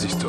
Transistor.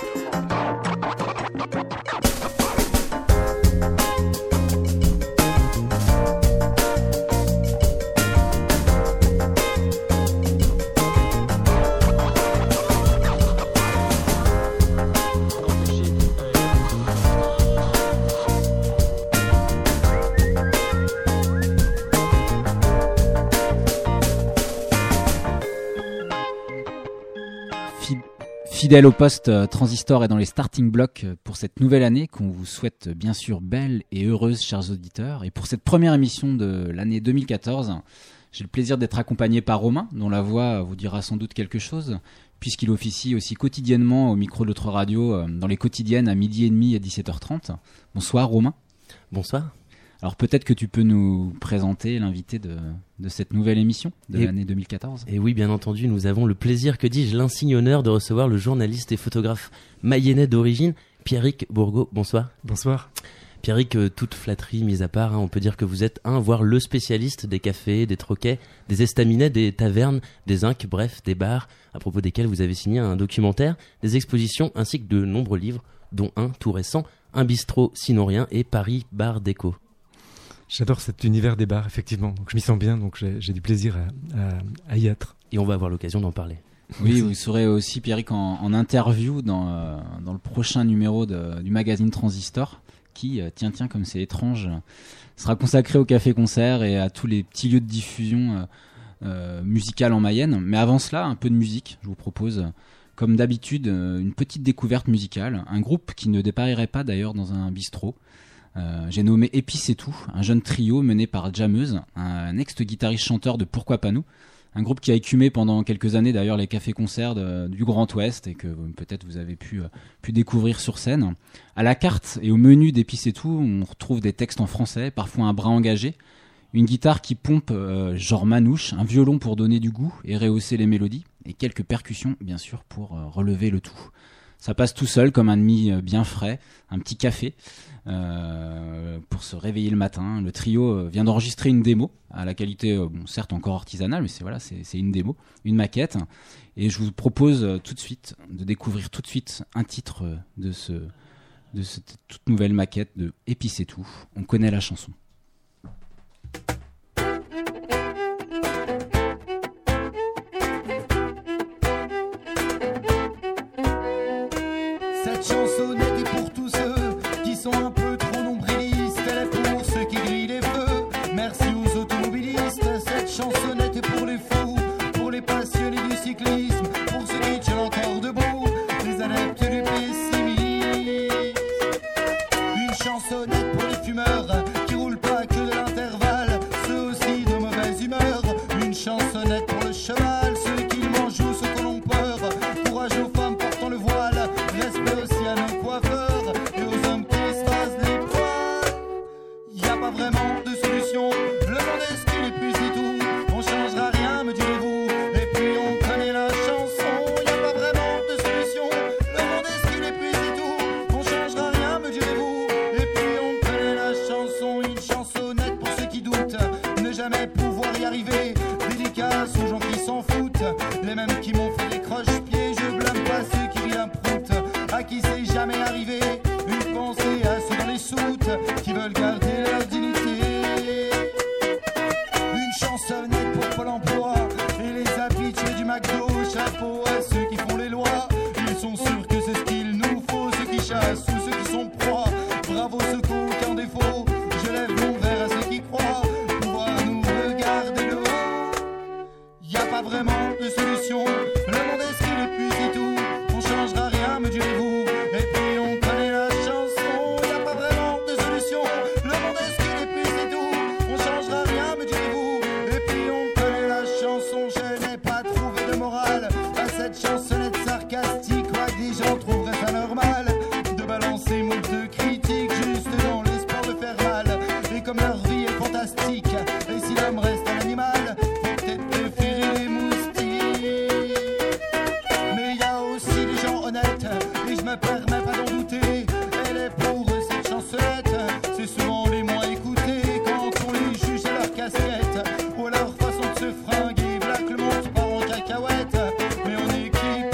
Fidèle au poste, Transistor est dans les starting blocks pour cette nouvelle année qu'on vous souhaite bien sûr belle et heureuse, chers auditeurs. Et pour cette première émission de l'année 2014, j'ai le plaisir d'être accompagné par Romain, dont la voix vous dira sans doute quelque chose, puisqu'il officie aussi quotidiennement au micro de notre radio dans les quotidiennes à 12h30 et 17h30. Bonsoir Romain. Bonsoir. Alors peut-être que tu peux nous présenter l'invité de cette nouvelle émission de l'année 2014. Et oui, bien entendu, nous avons le plaisir, que dis-je, l'insigne honneur de recevoir le journaliste et photographe mayennais d'origine, Pierrick Bourgault. Bonsoir. Bonsoir. Pierrick, toute flatterie mise à part, on peut dire que vous êtes voire le spécialiste des cafés, des troquets, des estaminets, des tavernes, des zincs, bref, des bars, à propos desquels vous avez signé un documentaire, des expositions ainsi que de nombreux livres, dont un tout récent, Un bistrot sinon rien et Paris Bar Déco. J'adore cet univers des bars, effectivement. Donc je m'y sens bien, donc j'ai du plaisir à y être. Et on va avoir l'occasion d'en parler. Oui, vous serez aussi, Pierrick, en interview dans le prochain numéro du magazine Transistor, qui, tiens, comme c'est étrange, sera consacré au café-concert et à tous les petits lieux de diffusion musicale en Mayenne. Mais avant cela, un peu de musique. Je vous propose, comme d'habitude, une petite découverte musicale. Un groupe qui ne dépareillerait pas d'ailleurs dans un bistrot. J'ai nommé Épice et tout, un jeune trio mené par Jameuse, un ex-guitariste chanteur de Pourquoi pas nous, un groupe qui a écumé pendant quelques années d'ailleurs les cafés-concerts du Grand Ouest et que peut-être vous avez pu découvrir sur scène. À la carte et au menu d'Épice et tout, on retrouve des textes en français, parfois un bras engagé, une guitare qui pompe genre manouche, un violon pour donner du goût et rehausser les mélodies, et quelques percussions bien sûr pour relever le tout. Ça passe tout seul comme un demi bien frais, un petit café pour se réveiller le matin. Le trio vient d'enregistrer une démo à la qualité, certes encore artisanale, mais c'est une démo, une maquette. Et je vous propose tout de suite de découvrir tout de suite un titre de cette toute nouvelle maquette de Épice et tout. On connaît la chanson. Chansonnette est pour tous ceux qui sont un peu trop nombrilistes. Elle est pour ceux qui grillent les feux. Merci aux automobilistes. Cette chansonnette est pour les fous, pour les passionnés du cyclisme, pour ceux qui tiennent encore debout, les adeptes du pessimisme. Une chansonnette pour les fumeurs qui roulent pas que de l'intervalle, ceux aussi de mauvaise humeur. Une chansonnette pour le cheval, ceux qui mangent ou ceux qui ont peur. Courage aux femmes portant le voile, respect aussi à nos coiffeurs et aux hommes qui se rasent les poils. Y a pas vraiment de solution, le monde est ce qu'il est plus et tout. On changera rien, me direz-vous, et puis on connaît la chanson. Y a pas vraiment de solution, le monde est ce qu'il est plus et tout. On changera rien, me direz-vous, et puis on connaît la chanson. Une chansonnette pour ceux qui doutent, ne jamais pouvoir y arriver. Dédicace aux gens qui s'en foutent, les mêmes qui m'ont fait des croche-pieds. Je blâme pas ceux qui rient un prout, à qui c'est jamais arrivé. Une pensée à ceux dans les soutes qui veulent garder leur dignité. Une chansonnette pour Pôle emploi et les habitués du McDo. Chapeau à ceux qui font les lois, ils sont sûrs que c'est ce qu'il nous faut. Ceux qui chassent ou ceux qui sont proies, bravo ceux qui ont aucun défaut. Je lève mon verre à ceux qui croient pouvoir nous regarder de haut. Y a pas vraiment de solution, le monde est ce qu'il est plus et tout. On changera rien, me direz-vous, et puis on connaît la chanson. Y a pas vraiment de solution, le monde est ce qu'il est plus et tout. On changera rien, me direz-vous, et puis on connaît la chanson. Je n'ai pas trouvé de morale à cette chansonnette sarcastique, quoi que des gens trouveraient ça normal de balancer moult de critiques juste dans l'espoir de faire mal. Et comme leur vie est fantastique, et si l'homme reste un animal, faut peut-être préférer les moustiques. Mais y a aussi des gens honnêtes, et je me permets pas d'en douter. Elle est pour eux cette chansonnette, c'est souvent les moins écoutés quand on les juge à leur casquette ou à leur façon de se fringuer. Voilà que le monde part en cacahuète, mais on est qui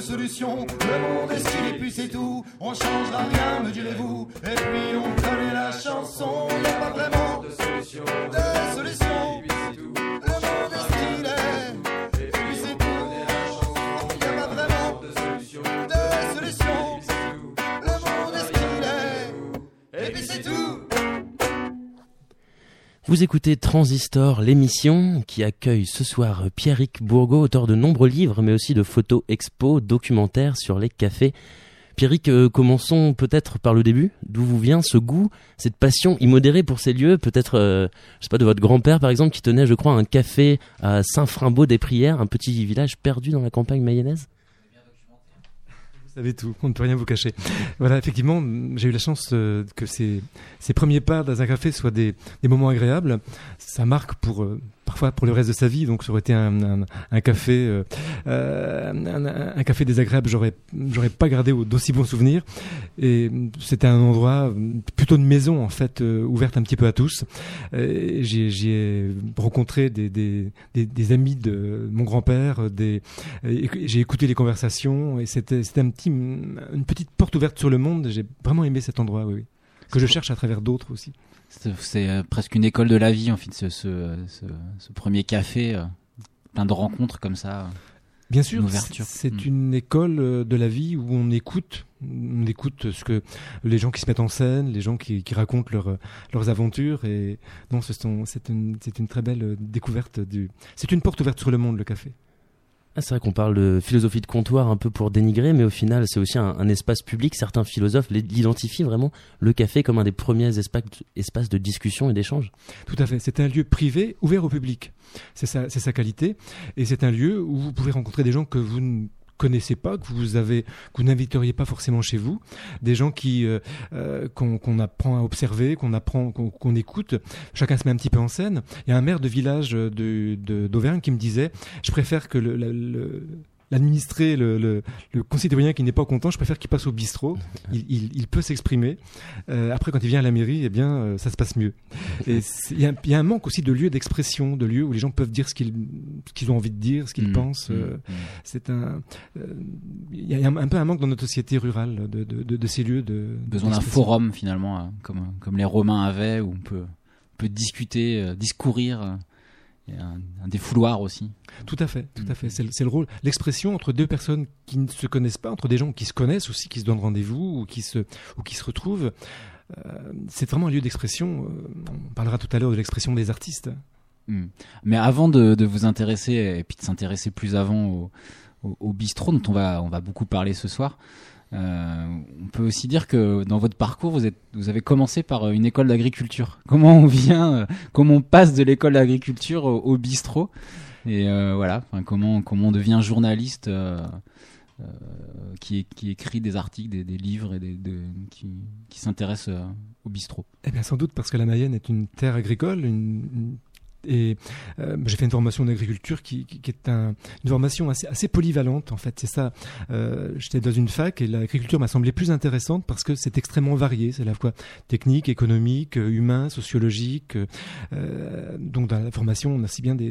solutions. Le monde est ce qu'il est, puis c'est tout. On changera rien, me direz-vous. Et puis on connaît la chanson. Y a pas vraiment de solution. De solution. Et puis c'est tout. Le monde est ce qu'il est. Et puis c'est tout. Y a pas vraiment de solution. De solution. Le monde est ce qu'il est. Et puis c'est tout. Vous écoutez Transistor, l'émission qui accueille ce soir Pierrick Bourgault, auteur de nombreux livres, mais aussi de photos, expos, documentaires sur les cafés. Pierrick, commençons peut-être par le début. D'où vous vient ce goût, cette passion immodérée pour ces lieux? Peut-être, je sais pas, de votre grand-père par exemple, qui tenait, je crois, un café à Saint-Frimbault-des-Prières, un petit village perdu dans la campagne mayonnaise. Vous savez tout, on ne peut rien vous cacher. Voilà, effectivement, j'ai eu la chance que ces premiers pas dans un café soient des moments agréables. Ça marque parfois pour le reste de sa vie, donc ça aurait été un café un café désagréable, j'aurais pas gardé d'aussi bons souvenirs. Et c'était un endroit plutôt une maison en fait, ouverte un petit peu à tous. J'y ai rencontré des amis de mon grand-père, j'ai écouté les conversations et c'était une petite porte ouverte sur le monde. J'ai vraiment aimé cet endroit, oui. Que je cherche à travers d'autres aussi. C'est presque une école de la vie en fait, ce premier café, plein de rencontres comme ça. Bien sûr, ouverture. C'est une école de la vie où on écoute ce que les gens qui se mettent en scène, les gens qui racontent leurs aventures. Et non, c'est une très belle découverte. C'est une porte ouverte sur le monde, le café. Ah, c'est vrai qu'on parle de philosophie de comptoir un peu pour dénigrer, mais au final c'est aussi un espace public. Certains philosophes l'identifient vraiment, le café, comme un des premiers espaces de discussion et d'échange. Tout à fait, c'est un lieu privé ouvert au public, c'est sa qualité, et c'est un lieu où vous pouvez rencontrer des gens que vous ne connaissez pas, que vous n'inviteriez pas forcément chez vous, des gens qu'on apprend à observer, qu'on écoute. Chacun se met un petit peu en scène. Il y a un maire de village d'Auvergne qui me disait: je préfère que l'administré, le concitoyen qui n'est pas content, je préfère qu'il passe au bistrot. Il peut s'exprimer. Après, quand il vient à la mairie, eh bien, ça se passe mieux. Et il y a un manque aussi de lieux d'expression, de lieux où les gens peuvent dire ce qu'ils ont envie de dire, ce qu'ils pensent. Il y a un peu un manque dans notre société rurale de ces lieux besoin d'un forum finalement, comme les Romains avaient, où on peut discuter, discourir. Il y a un défouloir aussi. Tout à fait. C'est le rôle, l'expression entre deux personnes qui ne se connaissent pas, entre des gens qui se connaissent aussi, qui se donnent rendez-vous ou qui se retrouvent. C'est vraiment un lieu d'expression. On parlera tout à l'heure de l'expression des artistes. Mais avant de vous intéresser et puis de s'intéresser plus avant au bistrot dont on va beaucoup parler ce soir. On peut aussi dire que dans votre parcours, vous avez commencé par une école d'agriculture. Comment on passe de l'école d'agriculture au bistrot, et voilà, comment on devient journaliste qui écrit des articles, des livres et qui s'intéresse au bistrot. Eh bien, sans doute parce que la Mayenne est une terre agricole, et j'ai fait une formation d'agriculture qui est une formation assez polyvalente en fait, c'est ça. J'étais dans une fac et l'agriculture m'a semblé plus intéressante parce que c'est extrêmement varié, c'est à la fois technique, économique, humain, sociologique. Donc dans la formation on a si bien des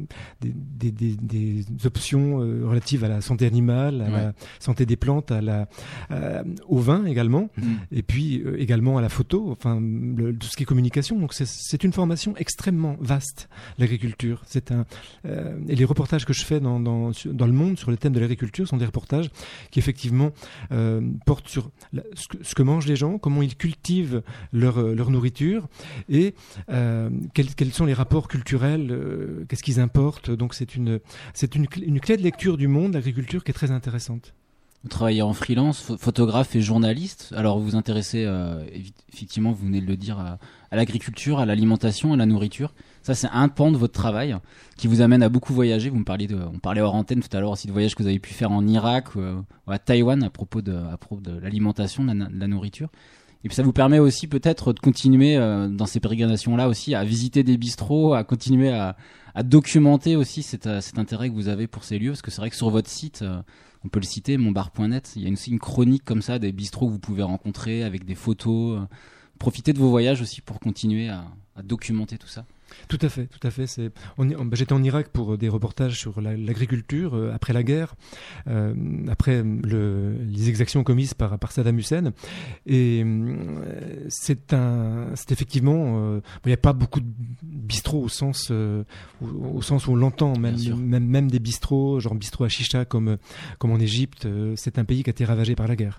options relatives à la santé animale, à la santé des plantes, au vin également, et puis également à la photo, enfin tout ce qui est communication. Donc c'est une formation extrêmement vaste. L'agriculture, et les reportages que je fais dans le monde sur le thème de l'agriculture sont des reportages qui effectivement portent sur ce que mangent les gens, comment ils cultivent leur nourriture, et quels sont les rapports culturels, qu'est-ce qu'ils importent. Donc c'est une clé de lecture du monde, l'agriculture, qui est très intéressante. Vous travaillez en freelance, photographe et journaliste. Alors vous vous intéressez, effectivement, vous venez de le dire, à l'agriculture, à l'alimentation, à la nourriture. Ça, c'est un pan de votre travail qui vous amène à beaucoup voyager. On parlait hors antenne tout à l'heure aussi de voyages que vous avez pu faire en Irak ou à Taïwan à propos de l'alimentation, de la nourriture. Et puis ça vous permet aussi peut-être de continuer dans ces pérégrinations-là aussi à visiter des bistrots, à continuer à documenter aussi cet intérêt que vous avez pour ces lieux. Parce que c'est vrai que sur votre site, on peut le citer, monbar.net, il y a aussi une chronique comme ça des bistrots que vous pouvez rencontrer avec des photos. Profitez de vos voyages aussi pour continuer à documenter tout ça. Tout à fait. J'étais en Irak pour des reportages sur l'agriculture après la guerre, après les exactions commises par Saddam Hussein. Et c'est effectivement, il n'y a pas beaucoup de bistrots au sens où on l'entend, même des bistrots, genre bistrot à chicha comme en Égypte. C'est un pays qui a été ravagé par la guerre.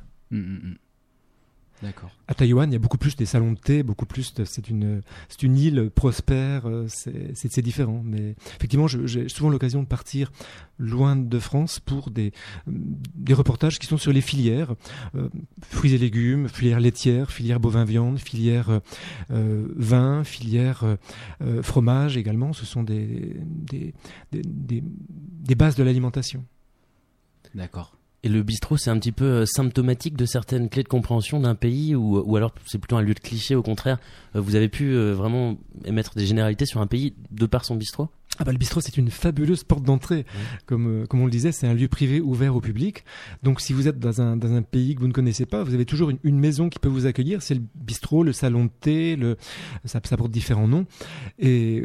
D'accord. À Taïwan, il y a beaucoup plus des salons de thé, c'est une île prospère, c'est différent. Mais effectivement, j'ai souvent l'occasion de partir loin de France pour des reportages qui sont sur les filières, fruits et légumes, filière laitière, filière bovin-viande, filière vin, filière fromage également. Ce sont des bases de l'alimentation. D'accord. Et le bistrot, c'est un petit peu symptomatique de certaines clés de compréhension d'un pays ou alors c'est plutôt un lieu de cliché au contraire. Vous avez pu vraiment émettre des généralités sur un pays de par son bistrot ? Le bistrot, c'est une fabuleuse porte d'entrée. Comme on le disait, c'est un lieu privé ouvert au public. Donc si vous êtes dans un pays que vous ne connaissez pas, vous avez toujours une maison qui peut vous accueillir. C'est le bistrot, le salon de thé, ça porte différents noms. Et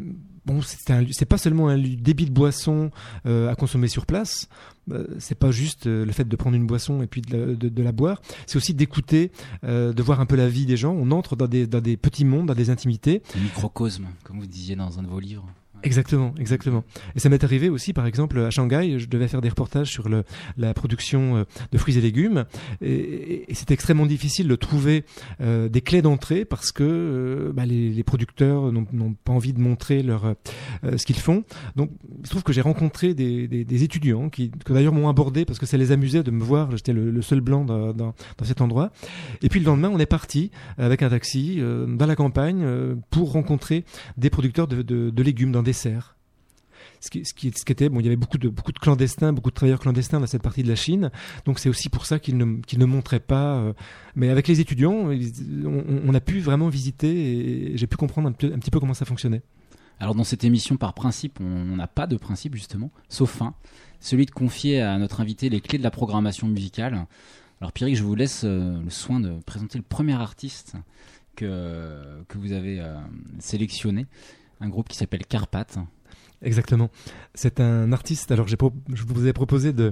c'est pas seulement un débit de boisson à consommer sur place. C'est pas juste le fait de prendre une boisson et puis de la boire. C'est aussi d'écouter, de voir un peu la vie des gens. On entre dans des petits mondes, dans des intimités. Un microcosme, comme vous disiez dans un de vos livres. Exactement. Et ça m'est arrivé aussi, par exemple, à Shanghai, je devais faire des reportages sur la production de fruits et légumes, et c'est extrêmement difficile de trouver des clés d'entrée parce que les producteurs n'ont pas envie de montrer ce qu'ils font. Donc, il se trouve que j'ai rencontré des étudiants que d'ailleurs m'ont abordé parce que ça les amusait de me voir. J'étais le seul blanc dans cet endroit. Et puis le lendemain, on est parti avec un taxi dans la campagne pour rencontrer des producteurs de légumes dans des serres. Ce qui était, il y avait beaucoup de clandestins, beaucoup de travailleurs clandestins dans cette partie de la Chine. Donc c'est aussi pour ça qu'ils ne montraient pas. Mais avec les étudiants, on a pu vraiment visiter et j'ai pu comprendre un petit peu comment ça fonctionnait. Alors dans cette émission, par principe, on n'a pas de principe justement, sauf un, celui de confier à notre invité les clés de la programmation musicale. Alors Pierrick, je vous laisse le soin de présenter le premier artiste que vous avez sélectionné. Un groupe qui s'appelle Carpath. Exactement. C'est un artiste. Alors, je vous ai proposé de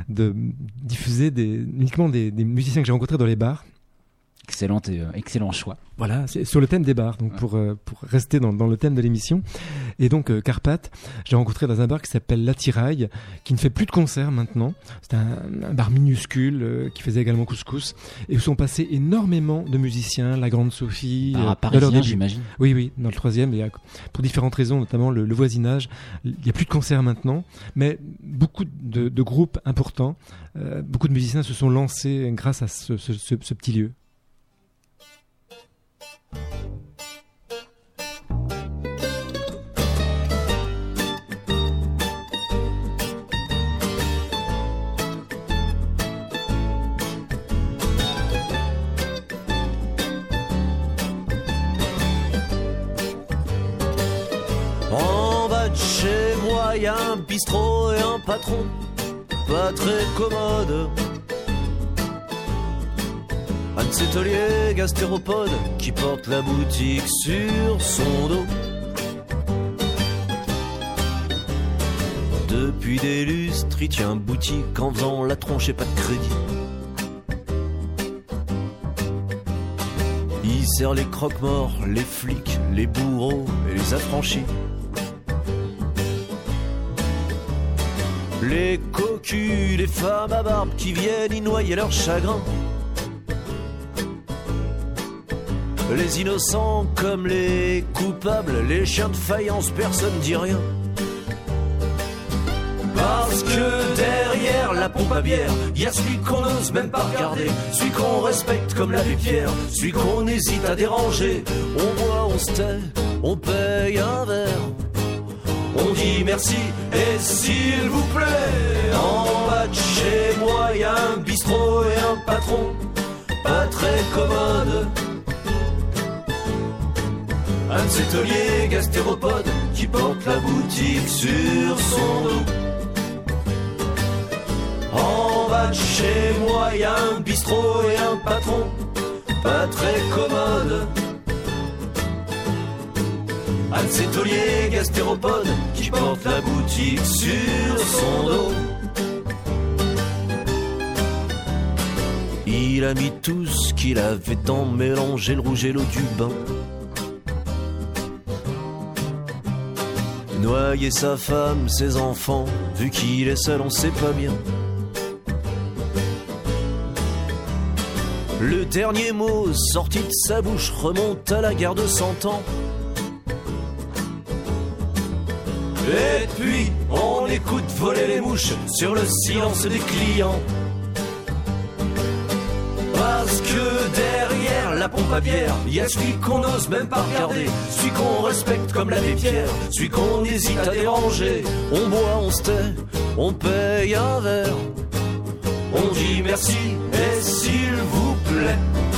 diffuser uniquement des musiciens que j'ai rencontrés dans les bars. Excellent choix. Voilà, c'est sur le thème des bars, donc pour rester dans le thème de l'émission. Et donc Carpath, j'ai rencontré dans un bar qui s'appelle L'Attirail, qui ne fait plus de concerts maintenant. C'est un bar minuscule qui faisait également couscous, et où sont passés énormément de musiciens, la Grande Sophie. Parisien, j'imagine. Oui, dans le 3e, pour différentes raisons, notamment le voisinage. Il n'y a plus de concerts maintenant, mais beaucoup de groupes importants, beaucoup de musiciens se sont lancés grâce à ce petit lieu. En bas de chez moi, y a un bistrot et un patron pas très commode. Un de ces tauliers gastéropodes qui porte la boutique sur son dos. Depuis des lustres, il tient boutique en faisant la tronche et pas de crédit. Il sert les croque-morts, les flics, les bourreaux et les affranchis. Les cocus, les femmes à barbe qui viennent y noyer leur chagrin. Les innocents comme les coupables, les chiens de faïence, personne dit rien. Parce que derrière la pompe à bière, y a celui qu'on n'ose même pas regarder, celui qu'on respecte comme l'abbé Pierre, celui qu'on hésite à déranger. On boit, on se tait, on paye un verre, on dit merci et s'il vous plaît. En bas de chez moi, y a un bistrot et un patron pas très commode. Un de ces tauliers gastéropodes qui porte la boutique sur son dos. En bas de chez moi, y a un bistrot et un patron pas très commode. Un de ces tauliers gastéropodes qui porte la boutique sur son dos. Il a mis tout ce qu'il avait tant mélangé, le rouge et l'eau du bain. Noyer sa femme, ses enfants, vu qu'il est seul, on sait pas bien. Le dernier mot sorti de sa bouche remonte à la guerre de 100 ans. Et puis, on écoute voler les mouches sur le silence des clients. Parce que derrière la pompe à bière, y a celui qu'on n'ose même pas regarder, celui qu'on respecte comme l'abbé Pierre, celui qu'on hésite à déranger. On boit, on se tait, on paye un verre, on dit merci et s'il vous plaît.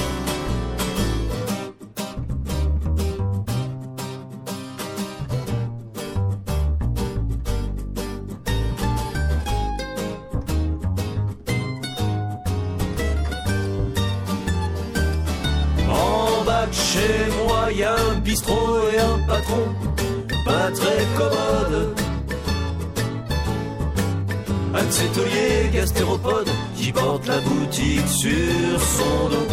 Chez moi y a un bistrot et un patron pas très commode. Un de ces tauliers gastéropodes qui porte la boutique sur son dos.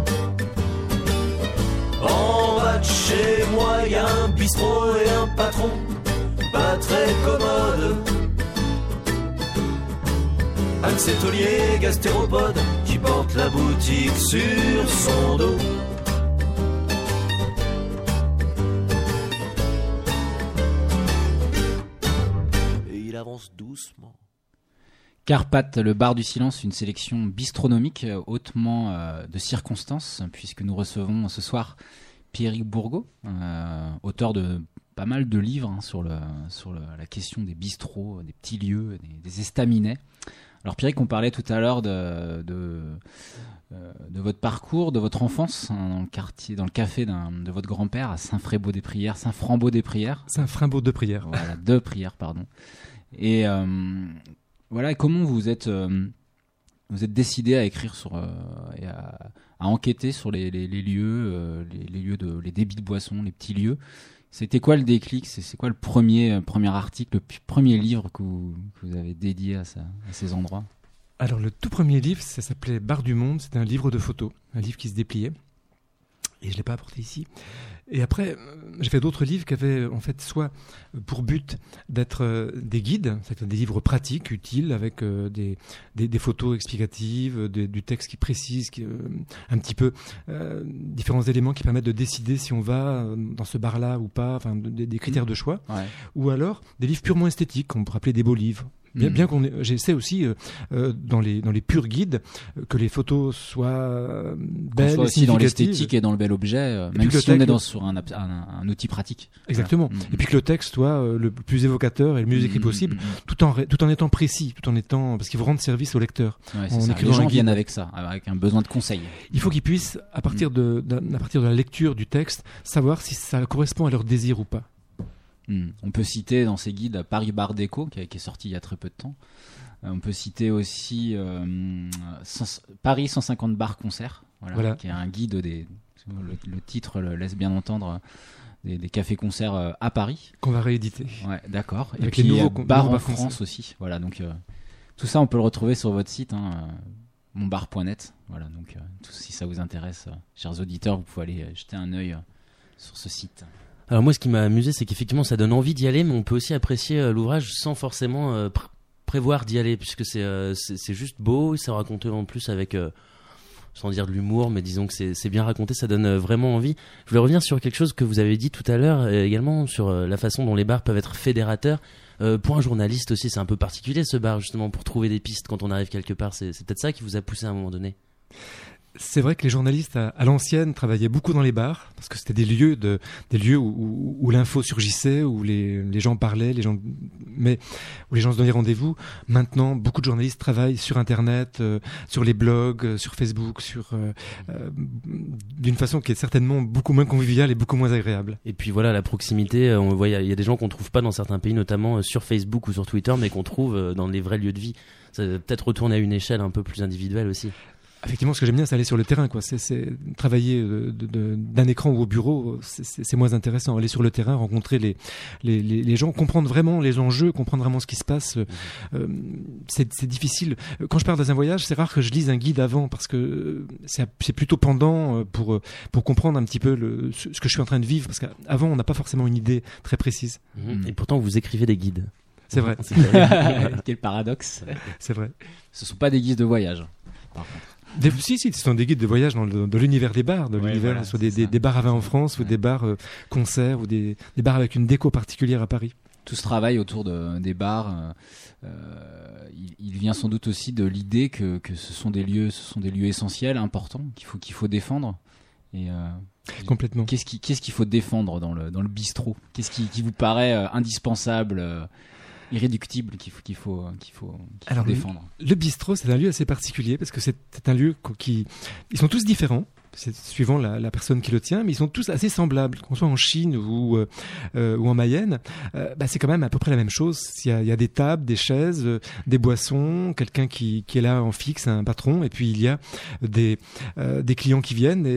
En bas de chez moi y a un bistrot et un patron pas très commode. Un de ces tauliers gastéropodes qui porte la boutique sur son dos. Avance doucement. Carpath, le bar du silence, une sélection bistronomique hautement de circonstances, puisque nous recevons ce soir Pierrick Bourgault, auteur de pas mal de livres sur la question des bistrots, des petits lieux, des estaminets. Alors Pierrick, on parlait tout à l'heure de votre parcours, de votre enfance dans le quartier, dans le café de votre grand-père à Saint-Frambeau-des-Prières. Saint-Frambeau-de-Prières. Voilà, de Prières, pardon. Et voilà, comment vous êtes décidé à écrire et à enquêter sur les lieux, les débits de boissons, les petits lieux. C'était quoi le déclic ? C'est quoi le premier article, le premier livre que vous avez dédié à ces endroits ? Alors le tout premier livre, ça s'appelait Bar du Monde. C'était un livre de photos, un livre qui se dépliait. Et je l'ai pas apporté ici. Et après, j'ai fait d'autres livres qui avaient en fait soit pour but d'être des guides, c'est-à-dire des livres pratiques, utiles, avec des photos explicatives, du texte qui précise un petit peu différents éléments qui permettent de décider si on va dans ce bar-là ou pas, enfin des critères de choix. Ouais. Ou alors des livres purement esthétiques, qu'on pourrait appeler des beaux livres. Bien j'essaie aussi dans les purs guides que les photos soient belles, soit aussi dans l'esthétique et dans le bel objet, même si on est sur un outil pratique. Exactement. Voilà. Et puis que le texte soit le plus évocateur et le mieux écrit possible, tout en étant précis, parce qu'il faut rendre service au lecteur. Ouais, les gens viennent avec ça, avec un besoin de conseil. Il faut qu'ils puissent, à partir de la lecture du texte, savoir si ça correspond à leur désir ou pas. On peut citer dans ces guides Paris Bar Déco qui est sorti il y a très peu de temps. On peut citer aussi Paris 150 bars concerts, voilà. Qui est un guide le titre le laisse bien entendre des cafés-concerts à Paris. Qu'on va rééditer. Ouais, d'accord. Avec et puis les nouveaux bars en France aussi. Voilà, donc tout ça on peut le retrouver sur votre site, monbar.net. Voilà, donc si ça vous intéresse, chers auditeurs, vous pouvez aller jeter un œil sur ce site. Alors moi, ce qui m'a amusé, c'est qu'effectivement, ça donne envie d'y aller, mais on peut aussi apprécier l'ouvrage sans forcément prévoir d'y aller, puisque c'est juste beau, ça raconte en plus avec, sans dire de l'humour, mais disons que c'est bien raconté, ça donne vraiment envie. Je voulais revenir sur quelque chose que vous avez dit tout à l'heure, également sur la façon dont les bars peuvent être fédérateurs. Pour un journaliste aussi, c'est un peu particulier ce bar, justement, pour trouver des pistes quand on arrive quelque part. C'est peut-être ça qui vous a poussé à un moment donné. C'est vrai que les journalistes à l'ancienne travaillaient beaucoup dans les bars parce que c'était des lieux où l'info surgissait, où les gens parlaient, mais où les gens se donnaient rendez-vous. Maintenant, beaucoup de journalistes travaillent sur Internet, sur les blogs, sur Facebook, d'une façon qui est certainement beaucoup moins conviviale et beaucoup moins agréable. Et puis voilà, la proximité, on voit, il y a des gens qu'on trouve pas dans certains pays, notamment sur Facebook ou sur Twitter, mais qu'on trouve dans les vrais lieux de vie. Ça peut peut-être retourner à une échelle un peu plus individuelle aussi. Effectivement, ce que j'aime bien, c'est aller sur le terrain, quoi. C'est travailler d'un écran ou au bureau, c'est moins intéressant. Aller sur le terrain, rencontrer les gens, comprendre vraiment les enjeux, comprendre vraiment ce qui se passe. C'est difficile. Quand je pars dans un voyage, c'est rare que je lise un guide avant, parce que c'est plutôt pendant pour comprendre un petit peu ce que je suis en train de vivre, parce qu'avant, on n'a pas forcément une idée très précise. Et pourtant, vous écrivez des guides. C'est vrai. Quel paradoxe. C'est vrai. Ce sont pas des guides de voyage, par contre. Si, ce sont des guides de voyage dans l'univers des bars, Voilà, soit des bars à vin en France, ou des bars concerts, ou des bars avec une déco particulière à Paris. Tout ce travail autour des bars, il vient sans doute aussi de l'idée que ce sont des lieux essentiels, importants, qu'il faut défendre. Et complètement. Qu'est-ce qu'il faut défendre dans le bistrot? Qu'est-ce qui vous paraît indispensable, irréductible, qu'il faut défendre? Le bistrot, c'est un lieu assez particulier, parce que c'est un lieu ils sont tous différents. C'est suivant la personne qui le tient, mais ils sont tous assez semblables, qu'on soit en Chine ou en Mayenne. C'est quand même à peu près la même chose. Il y a des tables, des chaises, des boissons, quelqu'un qui est là en fixe, un patron, et puis il y a des clients qui viennent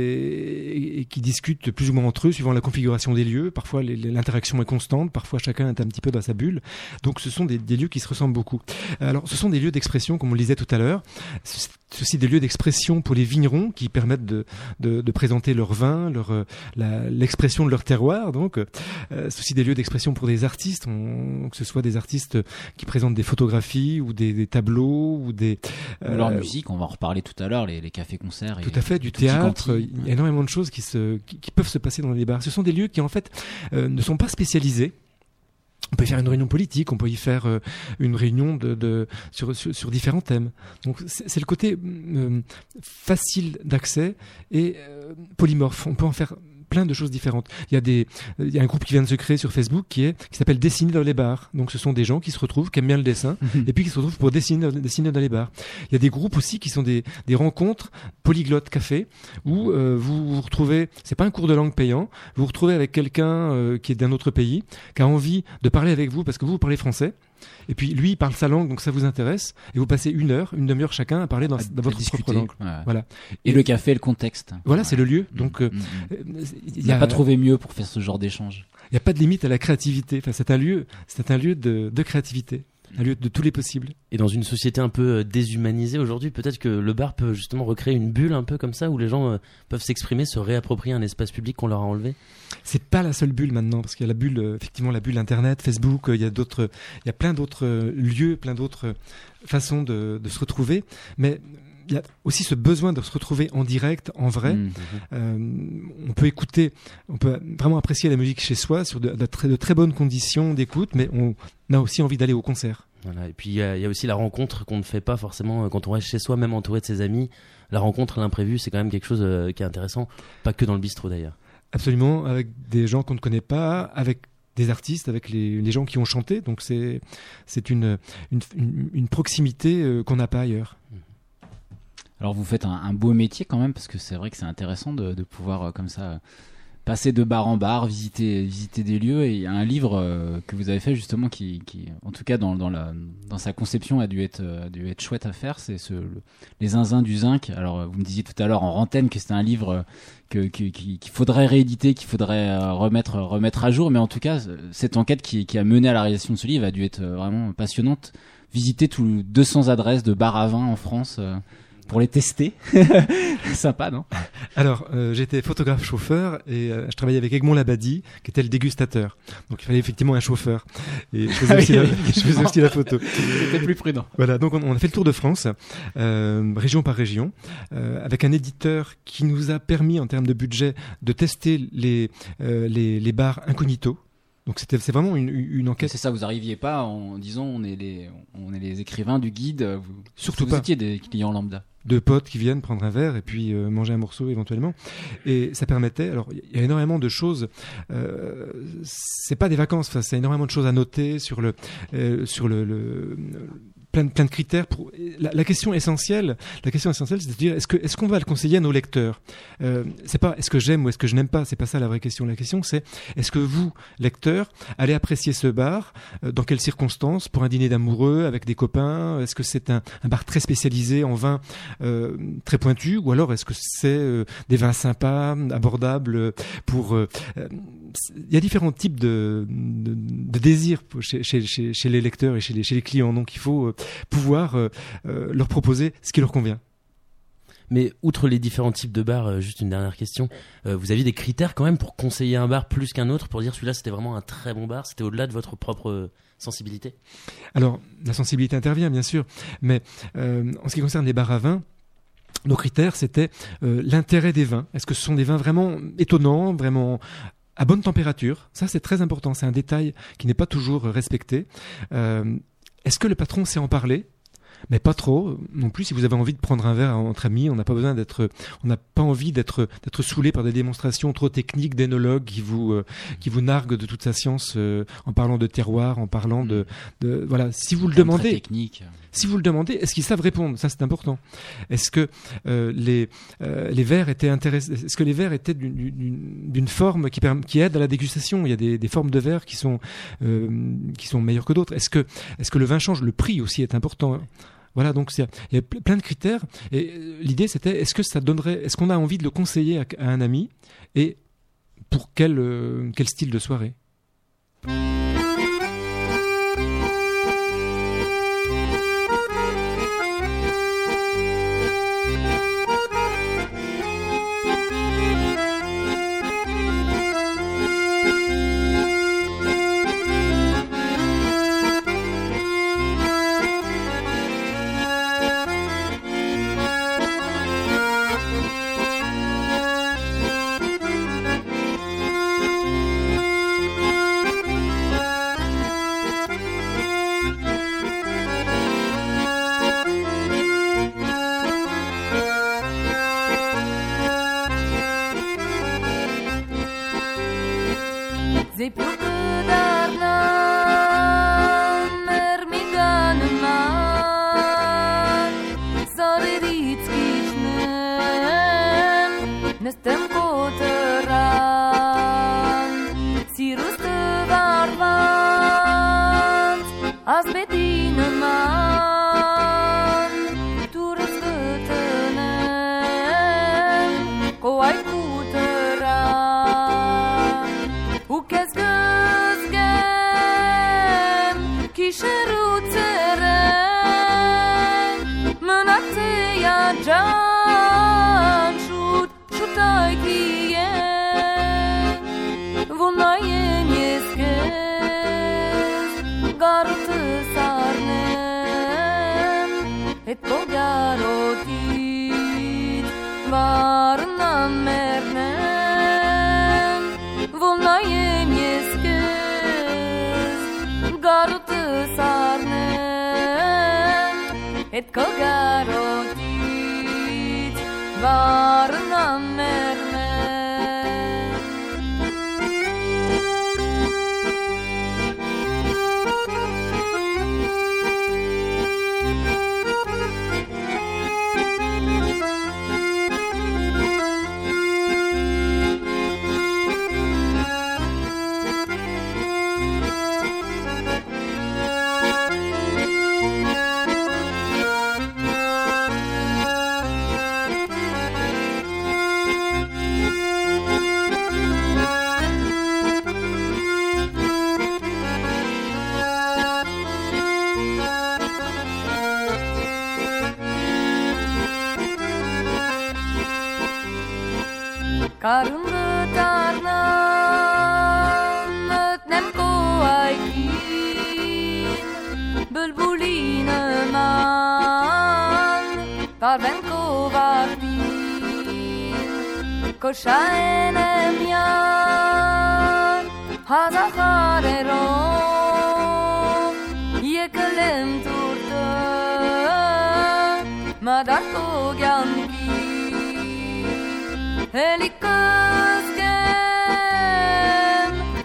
et qui discutent plus ou moins entre eux suivant la configuration des lieux. Parfois l'interaction est constante, parfois chacun est un petit peu dans sa bulle. Donc ce sont des lieux qui se ressemblent beaucoup. Alors ce sont des lieux d'expression, comme on le disait tout à l'heure. C'est aussi des lieux d'expression pour les vignerons qui permettent de présenter leur vin, l'expression de leur terroir. Donc, c'est aussi des lieux d'expression pour des artistes, que ce soit des artistes qui présentent des photographies ou des tableaux ou leur musique. On va en reparler tout à l'heure, les cafés-concerts. Tout à fait, du théâtre. Il y a énormément de choses qui peuvent se passer dans les bars. Ce sont des lieux qui en fait ne sont pas spécialisés. On peut y faire une réunion politique, on peut y faire une réunion sur différents thèmes. Donc c'est le côté facile d'accès et polymorphe. On peut en faire plein de choses différentes. Il y a un groupe qui vient de se créer sur Facebook qui s'appelle Dessiner dans les bars. Donc ce sont des gens qui se retrouvent, qui aiment bien le dessin, et puis qui se retrouvent pour dessiner dans les bars. Il y a des groupes aussi qui sont des rencontres polyglottes café, où vous retrouvez, c'est pas un cours de langue payant, vous vous retrouvez avec quelqu'un qui est d'un autre pays, qui a envie de parler avec vous parce que vous parlez français. Et puis lui il parle sa langue, donc ça vous intéresse, et vous passez une demi-heure chacun à parler dans votre propre langue. Ouais. Voilà. Et le café, le contexte. Voilà, c'est le lieu. Donc il n'y a pas trouvé mieux pour faire ce genre d'échange. Il n'y a pas de limite à la créativité. Enfin, c'est un lieu de créativité. Un lieu de tous les possibles. Et dans une société un peu déshumanisée aujourd'hui, peut-être que le bar peut justement recréer une bulle un peu comme ça, où les gens peuvent s'exprimer, se réapproprier un espace public qu'on leur a enlevé. C'est pas la seule bulle maintenant, parce qu'il y a la bulle, effectivement, la bulle Internet, Facebook, il y a plein d'autres lieux, plein d'autres façons de se retrouver. Mais il y a aussi ce besoin de se retrouver en direct, en vrai. On peut vraiment apprécier la musique chez soi sur de très bonnes conditions d'écoute, mais on a aussi envie d'aller au concert. Voilà. Et puis il y a aussi la rencontre qu'on ne fait pas forcément quand on reste chez soi, même entouré de ses amis. La rencontre, l'imprévu, c'est quand même quelque chose qui est intéressant, pas que dans le bistrot d'ailleurs. Absolument, avec des gens qu'on ne connaît pas, avec des artistes, avec les gens qui ont chanté. Donc c'est une proximité qu'on n'a pas ailleurs. Alors vous faites un beau métier quand même, parce que c'est vrai que c'est intéressant de pouvoir comme ça passer de bar en bar, visiter des lieux. Et il y a un livre que vous avez fait justement qui en tout cas dans sa conception a dû être chouette à faire. C'est Les Zinzins du Zinc. Alors vous me disiez tout à l'heure en antenne que c'était un livre qu'il faudrait rééditer, qu'il faudrait remettre à jour. Mais en tout cas, cette enquête qui a mené à la réalisation de ce livre a dû être vraiment passionnante. Visiter 200 adresses de bars à vin en France. Pour les tester. Sympa, non? Alors, j'étais photographe chauffeur et je travaillais avec Egmont Labadie, qui était le dégustateur. Donc, il fallait effectivement un chauffeur. Et je faisais aussi la photo. C'était plus prudent. Voilà, donc on a fait le tour de France, région par région, avec un éditeur qui nous a permis, en termes de budget, de tester les bars incognito. Donc c'est vraiment une enquête. C'est ça, vous arriviez pas en disant on est les écrivains du guide. Surtout vous pas. Étiez des clients lambda. De potes qui viennent prendre un verre et puis manger un morceau éventuellement. Et ça permettait. Alors il y a énormément de choses. C'est pas des vacances. Enfin, c'est énormément de choses à noter sur plein plein de critères pour la question essentielle, c'est de dire est-ce qu'on va le conseiller à nos lecteurs. C'est pas est-ce que j'aime ou est-ce que je n'aime pas, c'est pas ça la vraie question. La question c'est est-ce que vous, lecteurs, allez apprécier ce bar, dans quelles circonstances, pour un dîner d'amoureux avec des copains, est-ce que c'est un bar très spécialisé en vin très pointu, ou alors est-ce que c'est des vins sympas, abordables pour il y a différents types de désirs chez les lecteurs et chez les clients, donc il faut pouvoir leur proposer ce qui leur convient. Mais outre les différents types de bars, juste une dernière question, vous aviez des critères quand même pour conseiller un bar plus qu'un autre, pour dire celui-là c'était vraiment un très bon bar, c'était au-delà de votre propre sensibilité? Alors la sensibilité intervient bien sûr, mais en ce qui concerne les bars à vin, nos critères c'était l'intérêt des vins. Est-ce que ce sont des vins vraiment étonnants, vraiment à bonne température? Ça c'est très important, c'est un détail qui n'est pas toujours respecté. Est-ce que le patron sait en parler? Mais pas trop non plus. Si vous avez envie de prendre un verre entre amis, on n'a pas envie d'être saoulé par des démonstrations trop techniques d'énologues qui vous narguent de toute sa science en parlant de terroir, en parlant de voilà. Si vous le demandez, est-ce qu'ils savent répondre? Ça c'est important. Est-ce que les verres étaient intéressants? Est-ce que les verres étaient d'une forme qui aide à la dégustation? Il y a des formes de verres qui sont meilleures que d'autres. Est-ce que le vin change? Le prix aussi est important. Voilà, donc il y a plein de critères. Et l'idée, c'était est-ce qu'on a envie de le conseiller à un ami, et pour quel style de soirée?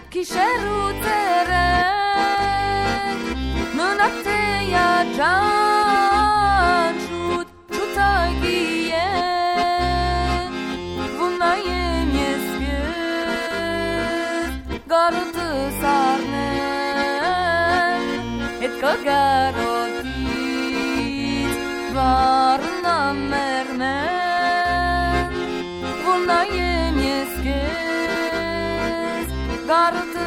John garotit varna mermen Vuna jemjeskes gartë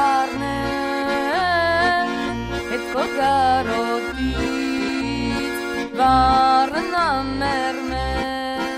sarnen Etko garotit varna mermen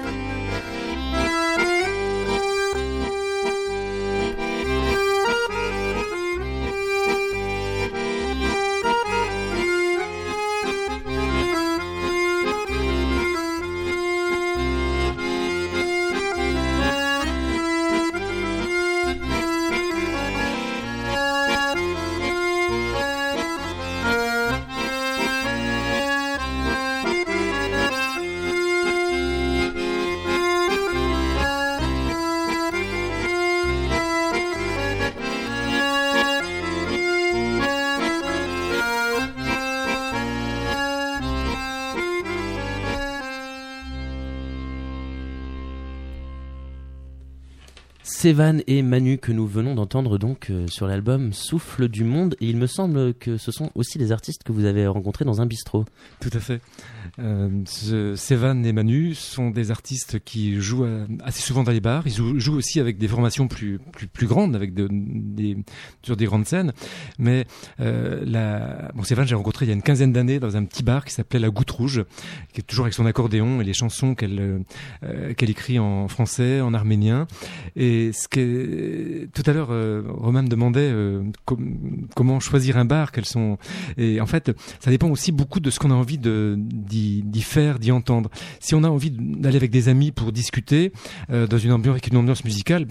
Sévan et Manu que nous venons d'entendre donc sur l'album Souffle du Monde, et il me semble que ce sont aussi des artistes que vous avez rencontrés dans un bistrot. Tout à fait. Sévan et Manu sont des artistes qui jouent assez souvent dans les bars. Ils jouent aussi avec des formations plus grandes, avec sur des grandes scènes. Mais Sévan, j'ai rencontré il y a une quinzaine d'années dans un petit bar qui s'appelait La Goutte Rouge, qui est toujours avec son accordéon et les chansons qu'elle écrit en français, en arménien. Et tout à l'heure, Romain me demandait comment choisir un bar, quels sont. Et en fait, ça dépend aussi beaucoup de ce qu'on a envie d'y faire, d'y entendre. Si on a envie d'aller avec des amis pour discuter dans une ambiance musicale,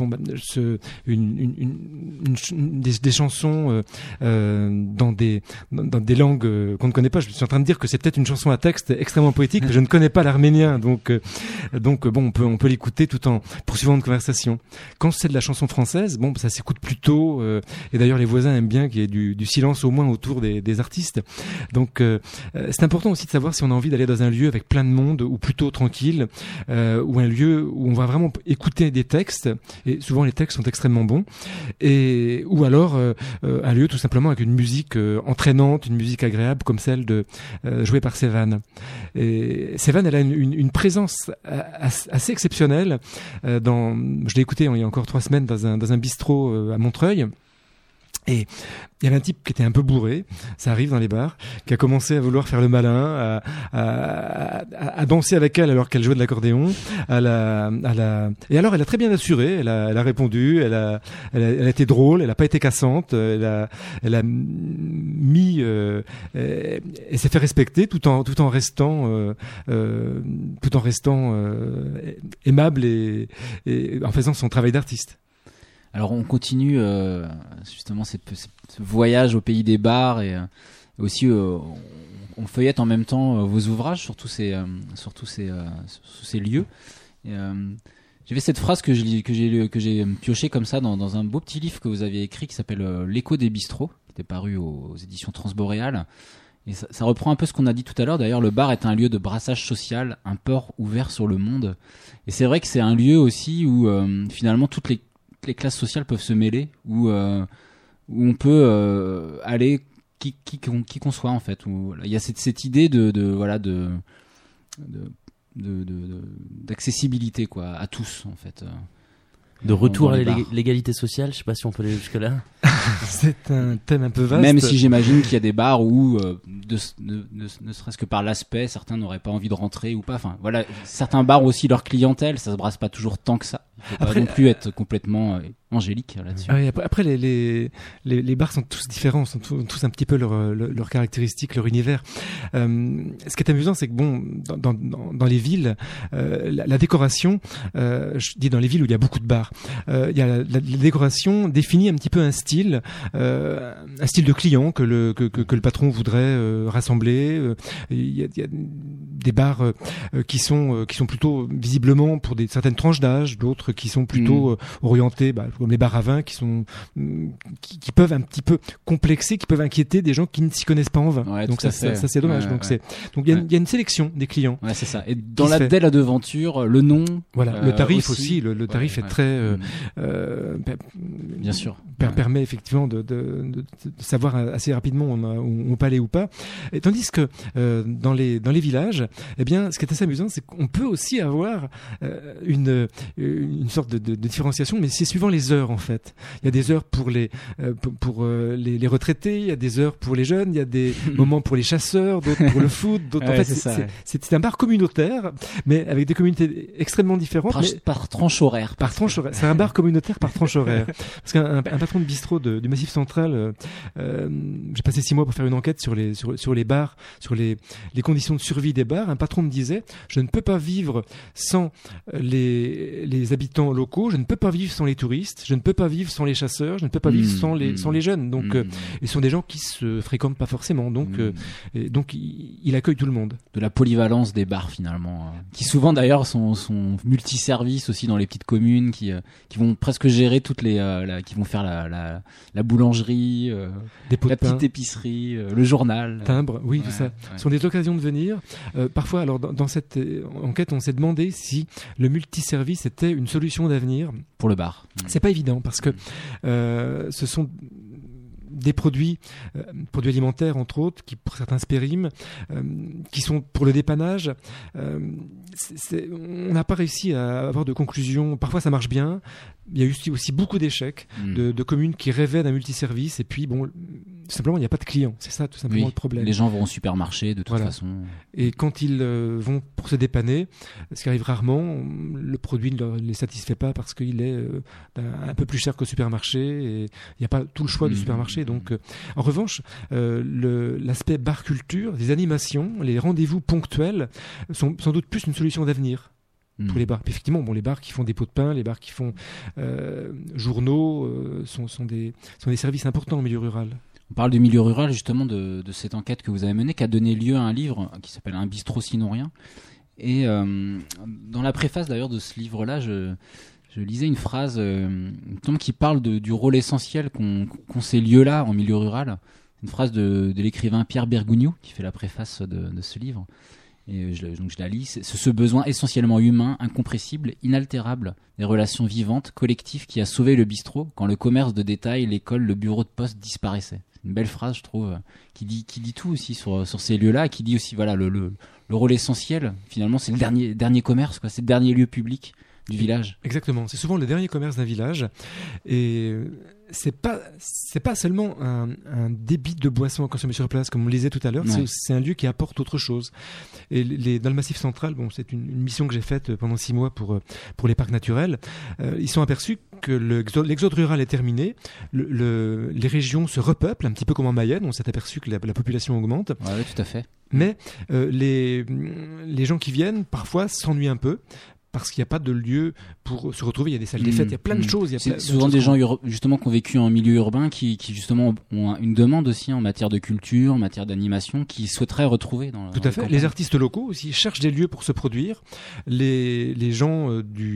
des chansons dans des langues qu'on ne connaît pas. Je suis en train de dire que c'est peut-être une chanson à texte extrêmement poétique, mais je ne connais pas l'arménien, donc on peut l'écouter tout en poursuivant une conversation. Quand c'est de la chanson française, ça s'écoute plutôt, et d'ailleurs les voisins aiment bien qu'il y ait du silence au moins autour des artistes. Donc c'est important aussi de savoir si on a envie d'aller dans un lieu avec plein de monde ou plutôt tranquille, ou un lieu où on va vraiment écouter des textes, et souvent les textes sont extrêmement bons, ou alors un lieu tout simplement avec une musique entraînante, une musique agréable comme celle jouée par Sévan. Et Sévan, elle a une présence assez exceptionnelle. Je l'ai écouté il y a encore 3 semaines dans un bistrot à Montreuil. Et il y avait un type qui était un peu bourré, ça arrive dans les bars, qui a commencé à vouloir faire le malin, à danser avec elle alors qu'elle jouait de l'accordéon. Et alors elle a très bien assuré, elle a répondu, elle a été drôle, elle a pas été cassante, elle a mis, et s'est fait respecter tout en restant aimable et en faisant son travail d'artiste. Alors on continue justement ce voyage au pays des bars, et aussi on feuillette en même temps vos ouvrages sur tous ces lieux. J'avais cette phrase que j'ai piochée comme ça dans un beau petit livre que vous aviez écrit qui s'appelle L'écho des bistrots, qui était paru aux éditions Transboréal. Et ça reprend un peu ce qu'on a dit tout à l'heure. D'ailleurs, le bar est un lieu de brassage social, un port ouvert sur le monde. Et c'est vrai que c'est un lieu aussi où finalement toutes les classes sociales peuvent se mêler, où on peut aller qui qu'on soit en fait. Il y a cette idée d'accessibilité quoi à tous en fait. De retour à l'égalité sociale, je sais pas si on peut aller jusque là. C'est un thème un peu vaste. Même si j'imagine qu'il y a des bars où, ne serait-ce que par l'aspect, certains n'auraient pas envie de rentrer ou pas. Enfin, voilà, certains bars aussi leur clientèle, ça se brasse pas toujours tant que ça. Il faut pas non plus être complètement angélique là-dessus. Oui, après les bars sont tous différents, sont tous un petit peu leurs caractéristiques, leur univers. Ce qui est amusant, c'est que dans les villes, la décoration, je dis dans les villes où il y a beaucoup de bars, il y a la décoration définit un petit peu un style de client que le patron voudrait rassembler. Il y a des bars qui sont plutôt visiblement pour certaines tranches d'âge, d'autres d'autres qui sont plutôt orientés, comme les bars à vin, qui peuvent un petit peu complexer, qui peuvent inquiéter des gens qui ne s'y connaissent pas en vin. Ouais, donc tout à ça fait. c'est dommage. Ouais, donc ouais. il y a une sélection des clients. Ouais, c'est ça. Et dès se fait. la devanture, le nom. Voilà, le tarif aussi. Le tarif Ouais, est très bien sûr. permet effectivement de savoir assez rapidement où on peut aller ou pas. Et tandis que dans les villages, eh bien, ce qui est assez amusant, c'est qu'on peut aussi avoir une sorte de différenciation, mais c'est suivant les heures en fait. Il y a des heures pour les retraités, il y a des heures pour les jeunes, il y a des moments pour les chasseurs, d'autres pour le foot, d'autres. Ouais, en fait, c'est un bar communautaire, mais avec des communautés extrêmement différentes. Par tranche horaire. Par tranche horaire. C'est un bar communautaire par tranche horaire. Parce qu'un patron de bistrot du Massif Central, j'ai passé 6 mois pour faire une enquête sur les bars, sur les conditions de survie des bars. Un patron me disait, je ne peux pas vivre sans les habitants locaux, je ne peux pas vivre sans les touristes, je ne peux pas vivre sans les chasseurs, je ne peux pas vivre sans les jeunes. Donc, ils sont des gens qui se fréquentent pas forcément. Donc il accueille tout le monde. De la polyvalence des bars finalement, qui souvent d'ailleurs sont multiservices aussi dans les petites communes, qui vont presque gérer toutes qui vont faire la boulangerie, des pots la de pain, petite épicerie, le journal, timbre, oui, tout ça. Ouais. Ce sont des occasions de venir. Parfois, alors dans cette enquête, on s'est demandé si le multiservice était une solution d'avenir pour le bar. C'est pas évident parce que ce sont des produits alimentaires entre autres, qui pour certains se périment, qui sont pour le dépannage. On n'a pas réussi à avoir de conclusion. Parfois ça marche bien. Il y a eu aussi beaucoup d'échecs de communes qui rêvaient d'un multiservice et puis tout simplement il n'y a pas de clients. C'est ça tout simplement le problème. Les gens vont au supermarché de toute façon. Et quand ils vont pour se dépanner, ce qui arrive rarement, le produit ne les satisfait pas parce qu'il est un peu plus cher qu'au supermarché et il n'y a pas tout le choix du supermarché. Donc, en revanche, l'aspect bar culture, des animations, les rendez-vous ponctuels sont sans doute plus une solution d'avenir. Pour les bars. Puis effectivement, les bars qui font des pots de pain, les bars qui font journaux sont des services importants au milieu rural. On parle du milieu rural justement de cette enquête que vous avez menée, qui a donné lieu à un livre qui s'appelle Un bistrot sinon rien. Et dans la préface d'ailleurs de ce livre-là, je lisais une phrase qui parle du rôle essentiel qu'ont ces lieux-là en milieu rural. Une phrase de l'écrivain Pierre Bergougnoux qui fait la préface de ce livre. Et je la lis. C'est ce besoin essentiellement humain, incompressible, inaltérable, des relations vivantes, collectives, qui a sauvé le bistrot quand le commerce de détail, l'école, le bureau de poste disparaissaient. C'est une belle phrase, je trouve, qui dit tout aussi sur ces lieux-là, qui dit aussi le rôle essentiel. Finalement, c'est le dernier commerce, quoi. C'est le dernier lieu public du village. Exactement. C'est souvent le dernier commerce d'un village. Et c'est pas seulement un débit de boissons à consommer sur place, comme on le disait tout à l'heure. Ouais. C'est un lieu qui apporte autre chose. Et dans le Massif Central, c'est une mission que j'ai faite pendant 6 mois pour les parcs naturels. Ils sont aperçus que l'exode rural est terminé. Les régions se repeuplent, un petit peu comme en Mayenne. On s'est aperçu que la population augmente. Oui, tout à fait. Mais les gens qui viennent, parfois, s'ennuient un peu. Parce qu'il n'y a pas de lieu pour se retrouver, il y a des salles des fêtes, il y a plein de choses. C'est souvent des gens justement qui ont vécu en milieu urbain qui justement ont une demande aussi en matière de culture, en matière d'animation, qui souhaiteraient retrouver dans Tout à fait. Les artistes locaux aussi cherchent des lieux pour se produire. Les gens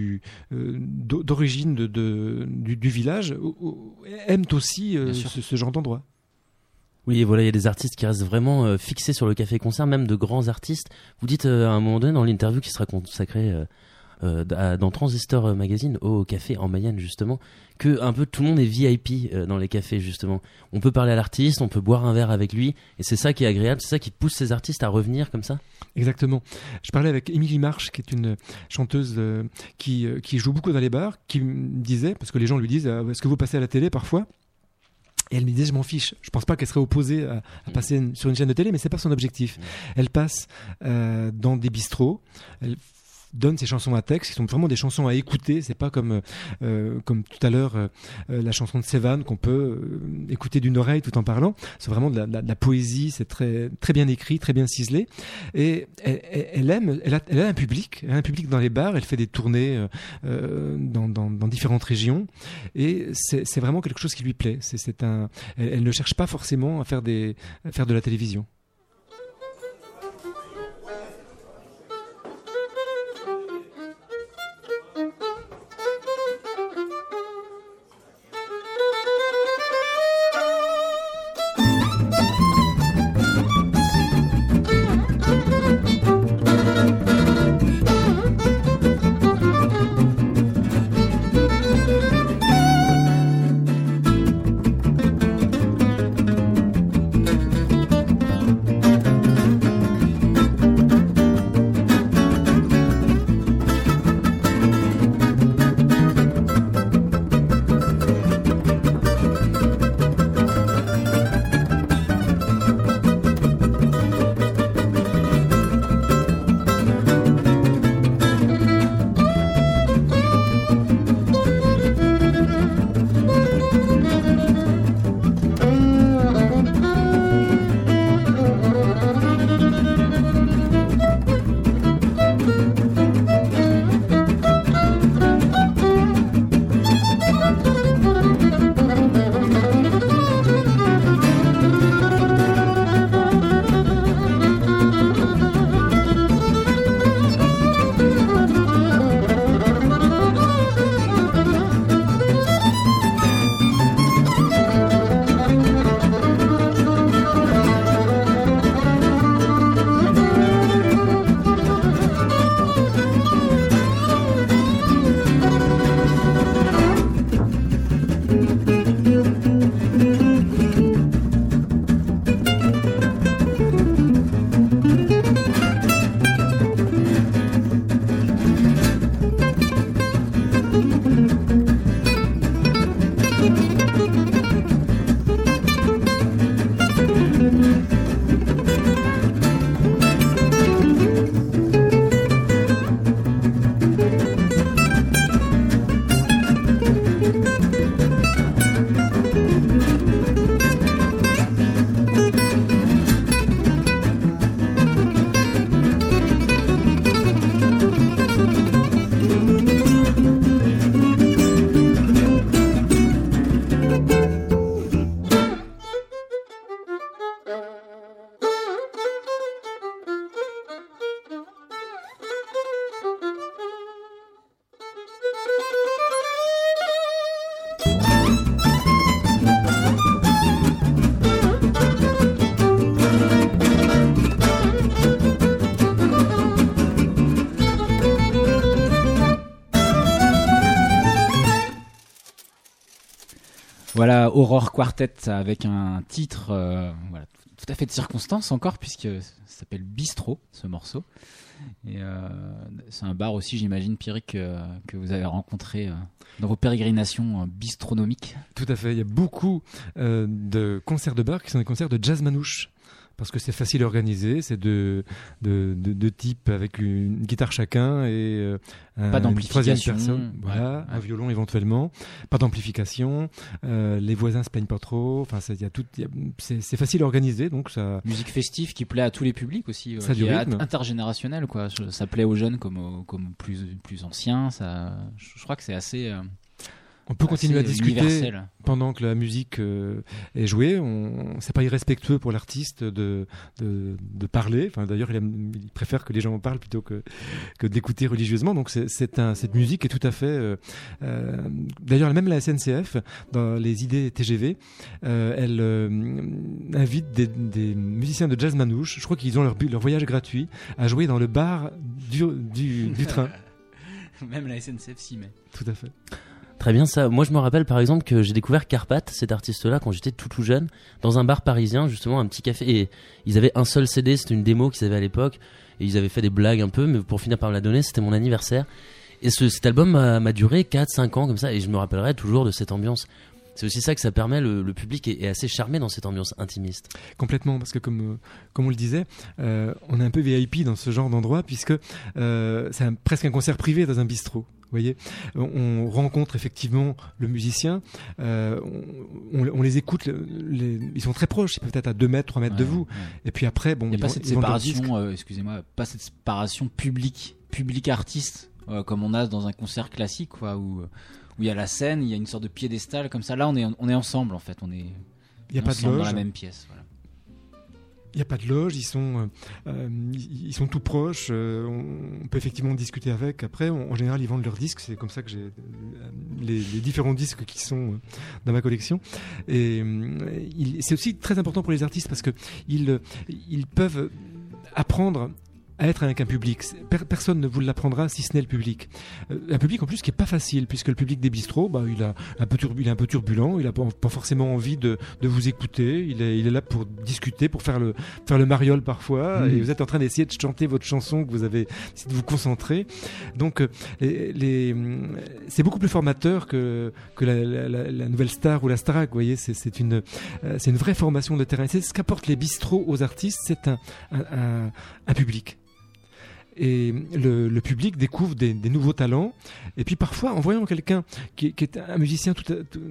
d'origine du village aiment aussi ce genre d'endroit. Oui, voilà, il y a des artistes qui restent vraiment fixés sur le café-concert, même de grands artistes. Vous dites à un moment donné dans l'interview qui sera consacrée dans Transistor Magazine au café en Mayenne justement, que un peu tout le monde est VIP dans les cafés justement. On peut parler à l'artiste, on peut boire un verre avec lui, et c'est ça qui est agréable, c'est ça qui pousse ces artistes à revenir comme ça. Exactement. Je parlais avec Émilie Marche, qui est une chanteuse qui joue beaucoup dans les bars, qui me disait, parce que les gens lui disent, est-ce que vous passez à la télé parfois ? Et elle me disait, je m'en fiche. Je pense pas qu'elle serait opposée à passer sur une chaîne de télé, mais c'est pas son objectif. Elle passe dans des bistrots. Elle donne ses chansons à texte, qui sont vraiment des chansons à écouter. C'est pas comme tout à l'heure la chanson de Sévan qu'on peut écouter d'une oreille tout en parlant. C'est vraiment de la poésie. C'est très très bien écrit, très bien ciselé. Et elle a un public. Elle a un public dans les bars. Elle fait des tournées dans différentes régions. Et c'est vraiment quelque chose qui lui plaît. Elle ne cherche pas forcément à faire de la télévision. Voilà, Aurore Quartet avec un titre voilà, tout à fait de circonstance encore, puisque ça s'appelle Bistrot, ce morceau. Et c'est un bar aussi, j'imagine, Pierrick, que vous avez rencontré dans vos pérégrinations bistronomiques. Tout à fait. Il y a beaucoup de concerts de bar qui sont des concerts de jazz manouche. Parce que c'est facile à organiser, c'est deux types avec une guitare chacun et pas une troisième d'amplification. personne, voilà, Ouais. un violon éventuellement, pas d'amplification, les voisins se plaignent pas trop, enfin c'est facile à organiser, donc ça. Musique festive qui plaît à tous les publics aussi, Ça a qui du est rythme. intergénérationnel, quoi. Ça plaît aux jeunes comme aux plus anciens. Ça, je crois que c'est assez. On peut continuer à assez discuter universel. pendant que la musique est jouée. C'est pas irrespectueux pour l'artiste de parler. Enfin, d'ailleurs, il préfère que les gens en parlent plutôt que d'écouter religieusement. Donc, cette musique est tout à fait. D'ailleurs, même la SNCF, dans les idées TGV, elle invite des musiciens de jazz manouche. Je crois qu'ils ont leur voyage gratuit à jouer dans le bar du train. Même la SNCF s'y met. Tout à fait. Très bien ça. Moi je me rappelle par exemple que j'ai découvert Carpath, cet artiste-là, quand j'étais tout jeune, dans un bar parisien, justement un petit café. Et ils avaient un seul CD, c'était une démo qu'ils avaient à l'époque. Et ils avaient fait des blagues un peu, mais pour finir par me la donner, c'était mon anniversaire. Et cet album m'a duré 4-5 ans comme ça, et je me rappellerai toujours de cette ambiance. C'est aussi ça que ça permet, le public est assez charmé dans cette ambiance intimiste. Complètement, parce que comme on le disait, on est un peu VIP dans ce genre d'endroit, puisque c'est presque un concert privé dans un bistrot. Vous voyez, on rencontre effectivement le musicien, on les écoute, ils sont très proches, ils peuvent être à 2 mètres, 3 mètres de vous. Ouais. Et puis après, bon, Il n'y a pas cette ils vont leur disque. séparation, excusez-moi, pas cette séparation public-artiste comme on a dans un concert classique, quoi, où il y a la scène, il y a une sorte de piédestal comme ça. Là, on est ensemble en fait, on est Il n'y a pas de ensemble loge. dans la même pièce. Voilà. Il n'y a pas de loge, ils sont tout proches, on peut effectivement discuter avec. Après, en général, ils vendent leurs disques, c'est comme ça que j'ai les différents disques qui sont dans ma collection. Et c'est aussi très important pour les artistes parce que ils peuvent apprendre à être avec un public. Personne ne vous l'apprendra si ce n'est le public. Un public en plus qui est pas facile, puisque le public des bistrots, il est un peu turbulent, il a pas forcément envie de vous écouter, il est là pour discuter, pour faire le mariole parfois, et vous êtes en train d'essayer de chanter votre chanson que vous avez, de vous concentrer. Donc c'est beaucoup plus formateur que la nouvelle star ou la Starac, vous voyez, c'est une vraie formation de terrain. C'est ce qu'apportent les bistrots aux artistes, c'est un public. Et le public découvre des nouveaux talents. Et puis parfois, en voyant quelqu'un qui est un musicien tout